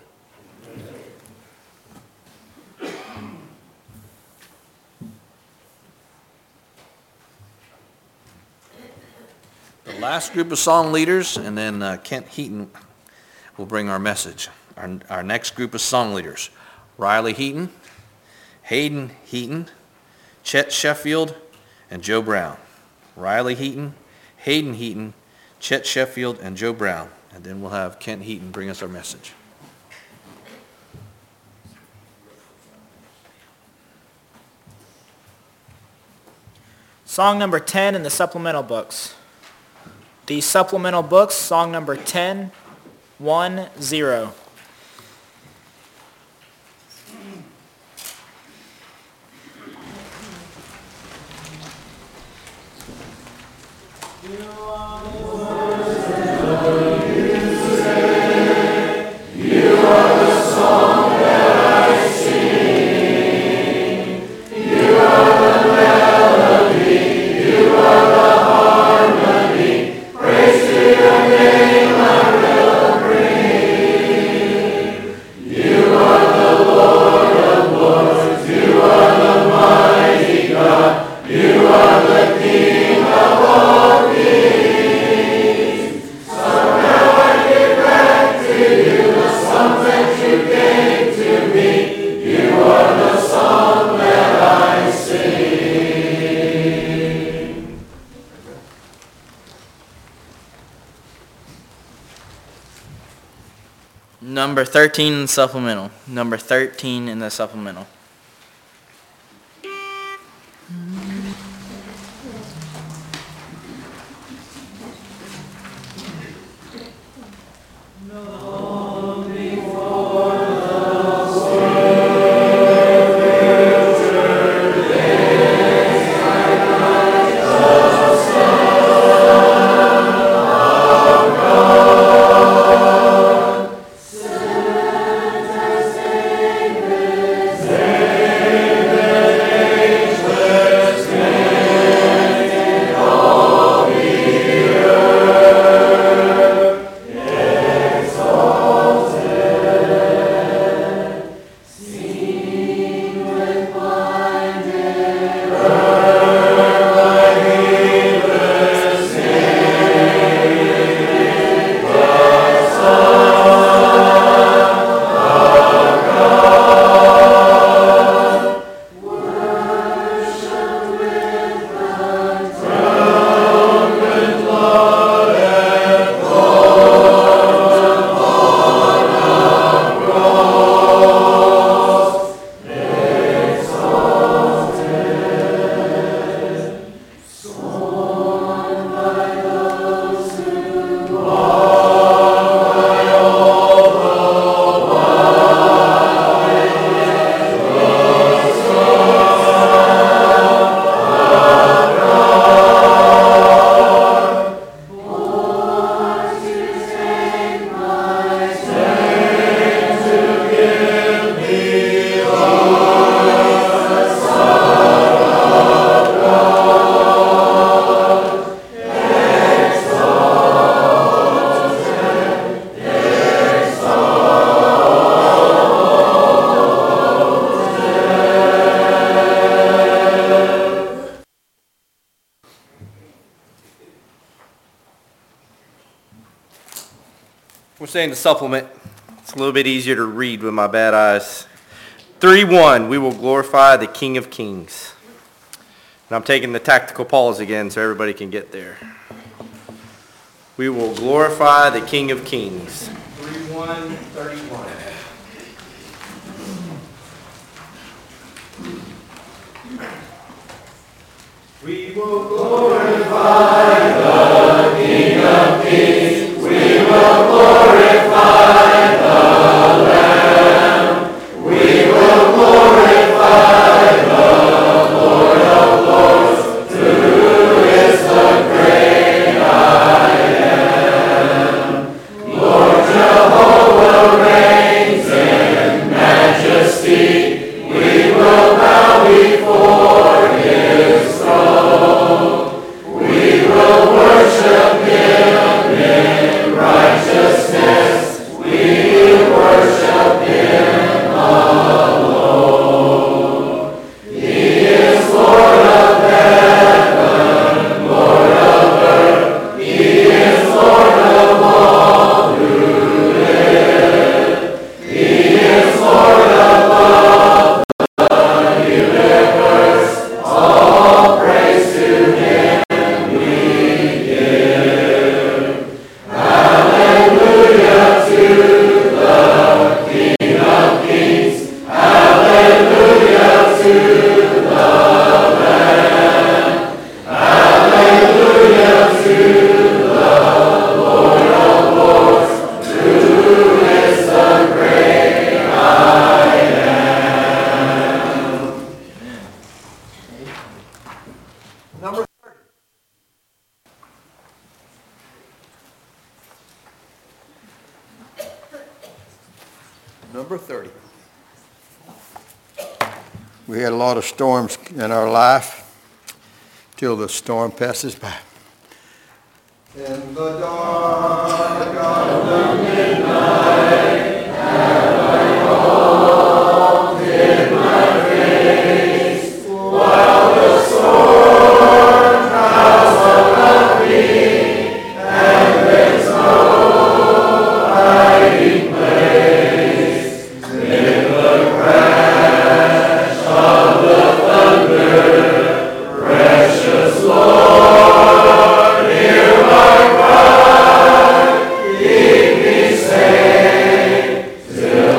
The last group of song leaders, and then uh, Kent Heaton will bring our message. Our, our next group of song leaders, Riley Heaton, Hayden Heaton, Chet Sheffield, and Joe Brown. Riley Heaton, Hayden Heaton, Chet Sheffield, and Joe Brown. And then we'll have Kent Heaton bring us our message. Song number ten in the supplemental books. The supplemental books, song number ten, one, zero. Number thirteen in the supplemental. Number thirteen in the supplemental. Say saying the supplement. It's a little bit easier to read with my bad eyes. three one, we will glorify the King of Kings. And I'm taking the tactical pause again so everybody can get there. We will glorify the King of Kings. three one thirty-one. We will glorify the King of Kings. We will glorify the Lamb. We will glorify the Lord of Lords, who is the great I am. Lord Jehovah reigns in majesty. We will bow before his throne. We will worship him in righteousness. We worship him alone. He is Lord of heaven, Lord of earth. He is Lord of all who live. He is Lord above the universe. All praise to him we give. Hallelujah to the King of Kings. Hallelujah to the Lamb. Hallelujah to the Lord of Lords, who is the great I am. Number Number thirty. We had a lot of storms in our life till the storm passes by. In the dark of the midnight, have I called in my face, while the storm clouds about me, and there's no hiding place. In the crash of the thunder, precious Lord, hear my cry, keep me safe till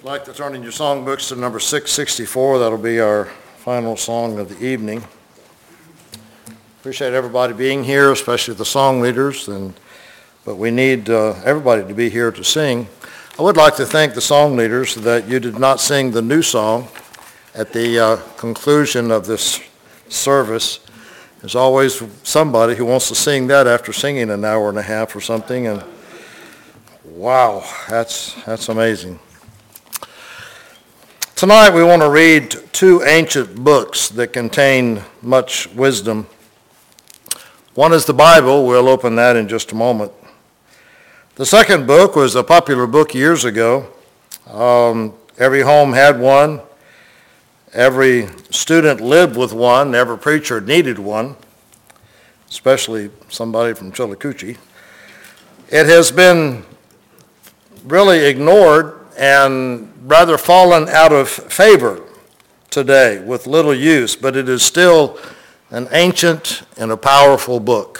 I'd like to turn in your songbooks to number six sixty-four. That'll be our final song of the evening. Appreciate everybody being here, especially the song leaders, and but we need uh, everybody to be here to sing. I would like to thank the song leaders that you did not sing the new song at the uh, conclusion of this service. There's always somebody who wants to sing that after singing an hour and a half or something, and wow, that's that's amazing. Tonight we want to read two ancient books that contain much wisdom. One is the Bible. We'll open that in just a moment. The second book was a popular book years ago. Um, every home had one. Every student lived with one. Every preacher needed one, especially somebody from Chillicothe. It has been really ignored and rather fallen out of favor today with little use, but it is still an ancient and a powerful book.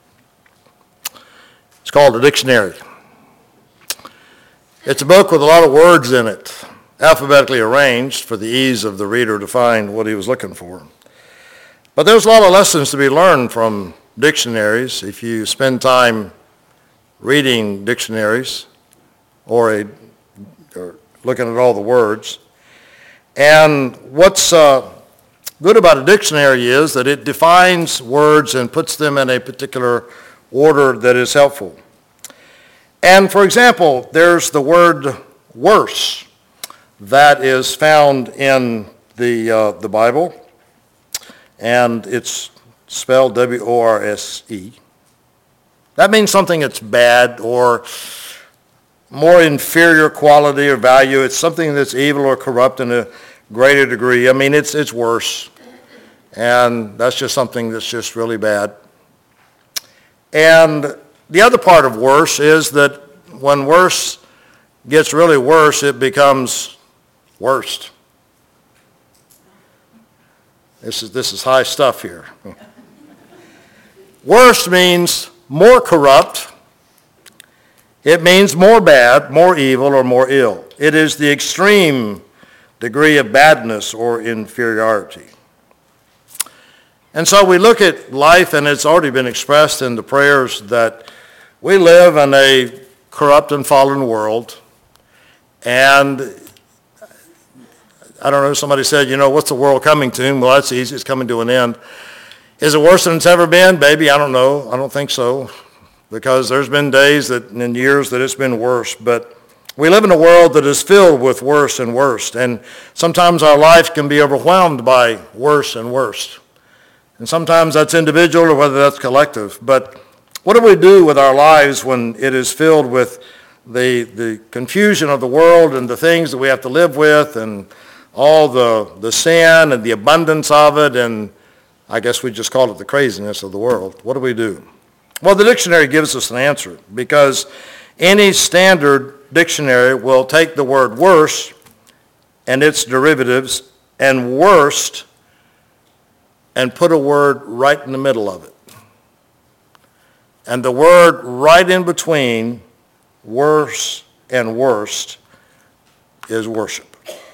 It's called a dictionary. It's a book with a lot of words in it, alphabetically arranged for the ease of the reader to find what he was looking for. But there's a lot of lessons to be learned from dictionaries if you spend time reading dictionaries or, a, or looking at all the words. And what's uh, good about a dictionary is that it defines words and puts them in a particular order that is helpful. And for example, there's the word worse that is found in the, uh, the Bible, and it's spelled W O R S E. That means something that's bad or more inferior quality or value. It's something that's evil or corrupt in a greater degree. I mean, it's it's worse. And that's just something that's just really bad. And the other part of worse is that when worse gets really worse, it becomes worst. This is, this is high stuff here. Worst means more corrupt. It means more bad, more evil, or more ill. It is the extreme degree of badness or inferiority. And so we look at life, and it's already been expressed in the prayers that we live in a corrupt and fallen world. And I don't know, somebody said, you know, what's the world coming to? Well, that's easy. It's coming to an end. Is it worse than it's ever been? Maybe. I don't know. I don't think so. Because there's been days that, and years that it's been worse. But we live in a world that is filled with worse and worst. And sometimes our life can be overwhelmed by worse and worst. And sometimes that's individual or whether that's collective. But what do we do with our lives when it is filled with the, the confusion of the world and the things that we have to live with and all the, the sin and the abundance of it, and I guess we just call it the craziness of the world? What do we do? Well, the dictionary gives us an answer, because any standard dictionary will take the word worse and its derivatives and worst and put a word right in the middle of it. And the word right in between worse and worst is worship.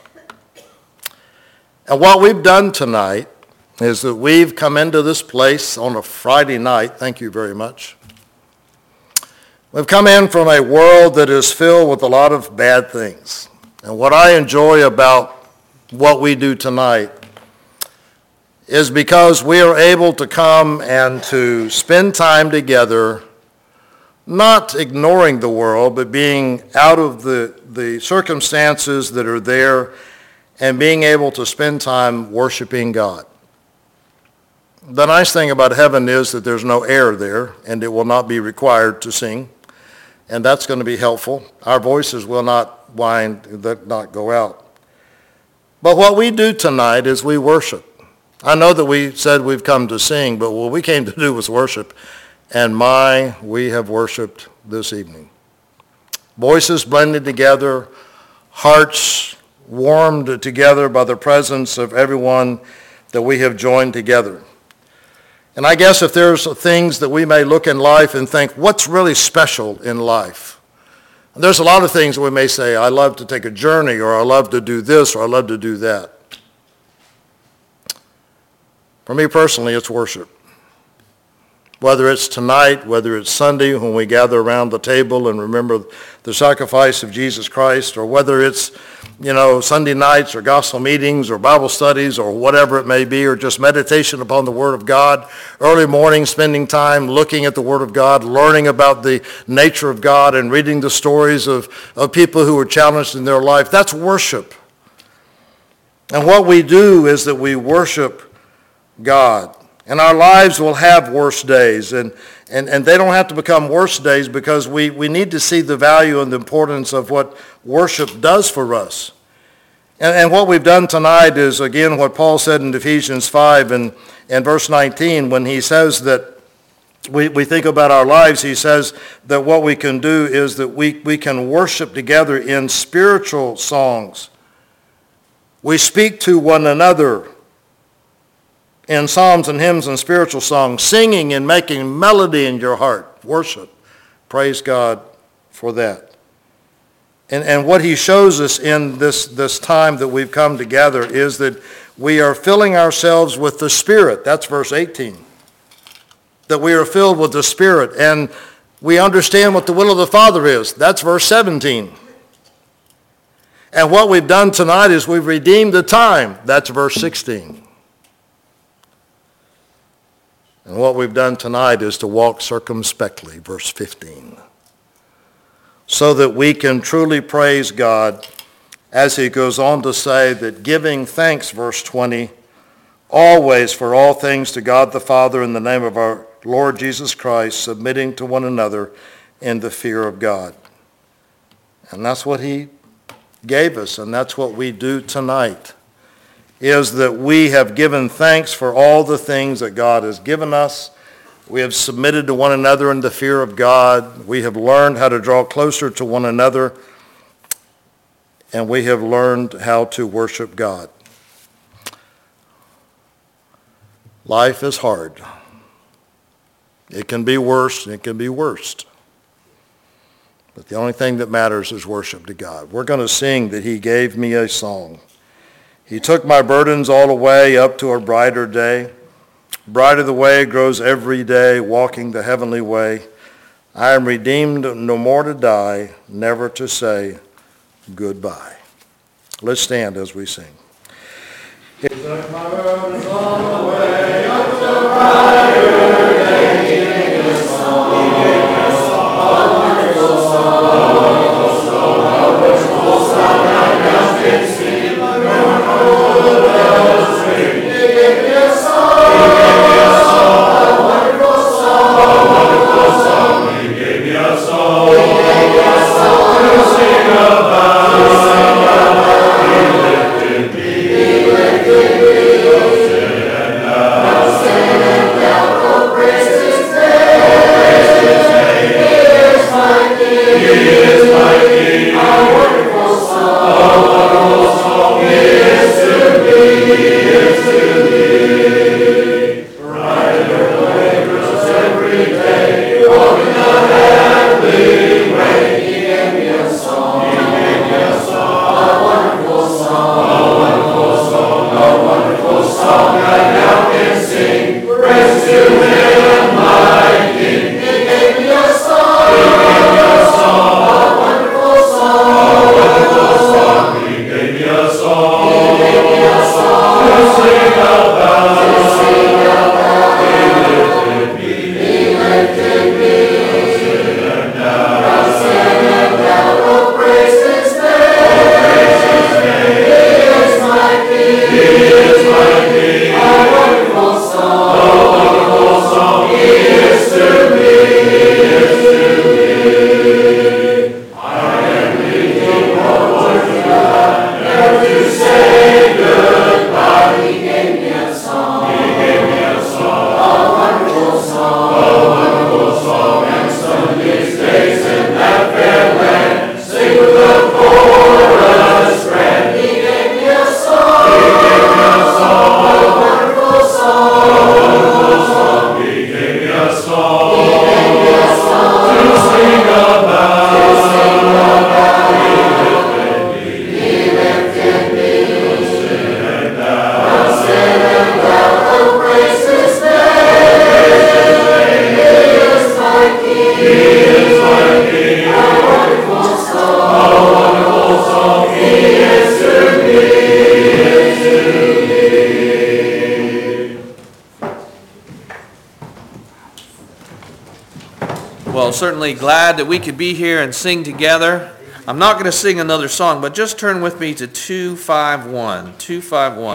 And what we've done tonight is that we've come into this place on a Friday night. Thank you very much. We've come in from a world that is filled with a lot of bad things. And what I enjoy about what we do tonight is because we are able to come and to spend time together, not ignoring the world, but being out of the, the circumstances that are there and being able to spend time worshiping God. The nice thing about heaven is that there's no air there, and it will not be required to sing, and that's going to be helpful. Our voices will not whine, not go out. But what we do tonight is we worship. I know that we said we've come to sing, but what we came to do was worship, and my, we have worshiped this evening. Voices blended together, hearts warmed together by the presence of everyone that we have joined together. And I guess if there's things that we may look in life and think, what's really special in life? There's a lot of things that we may say, I love to take a journey, or I love to do this, or I love to do that. For me personally, it's worship. Whether it's tonight, whether it's Sunday when we gather around the table and remember the sacrifice of Jesus Christ, or whether it's, you know, Sunday nights or gospel meetings or Bible studies or whatever it may be, or just meditation upon the Word of God, early morning spending time looking at the Word of God, learning about the nature of God and reading the stories of, of people who were challenged in their life. That's worship. And what we do is that we worship God. And our lives will have worse days, and, and, and they don't have to become worse days, because we, we need to see the value and the importance of what worship does for us. And, and what we've done tonight is, again, what Paul said in Ephesians five and, and verse nineteen, when he says that we, we think about our lives, he says that what we can do is that we, we can worship together in spiritual songs. We speak to one another in psalms and hymns and spiritual songs, singing and making melody in your heart. Worship. Praise God for that. And, and what he shows us in this, this time that we've come together is that we are filling ourselves with the Spirit. That's verse eighteen. That we are filled with the Spirit, and we understand what the will of the Father is. That's verse seventeen. And what we've done tonight is we've redeemed the time. That's verse sixteen. And what we've done tonight is to walk circumspectly, verse fifteen, so that we can truly praise God, as he goes on to say that giving thanks, verse twenty, always for all things to God the Father in the name of our Lord Jesus Christ, submitting to one another in the fear of God. And that's what he gave us, and that's what we do tonight, is that we have given thanks for all the things that God has given us. We have submitted to one another in the fear of God. We have learned how to draw closer to one another, and we have learned how to worship God. Life is hard. It can be worse, and it can be worst. But the only thing that matters is worship to God. We're going to sing that he gave me a song. He took my burdens all away up to a brighter day. Brighter the way grows every day, walking the heavenly way. I am redeemed, no more to die, never to say goodbye. Let's stand as we sing. He took my burdens all away up to a brighter day. He gave me a song. He gave me a song. A wonderful song. A wonderful song. A wonderful song I now can sing. He gave me a song. certainly glad that we could be here and sing together. I'm not going to sing another song, but just turn with me to two five one. two five one.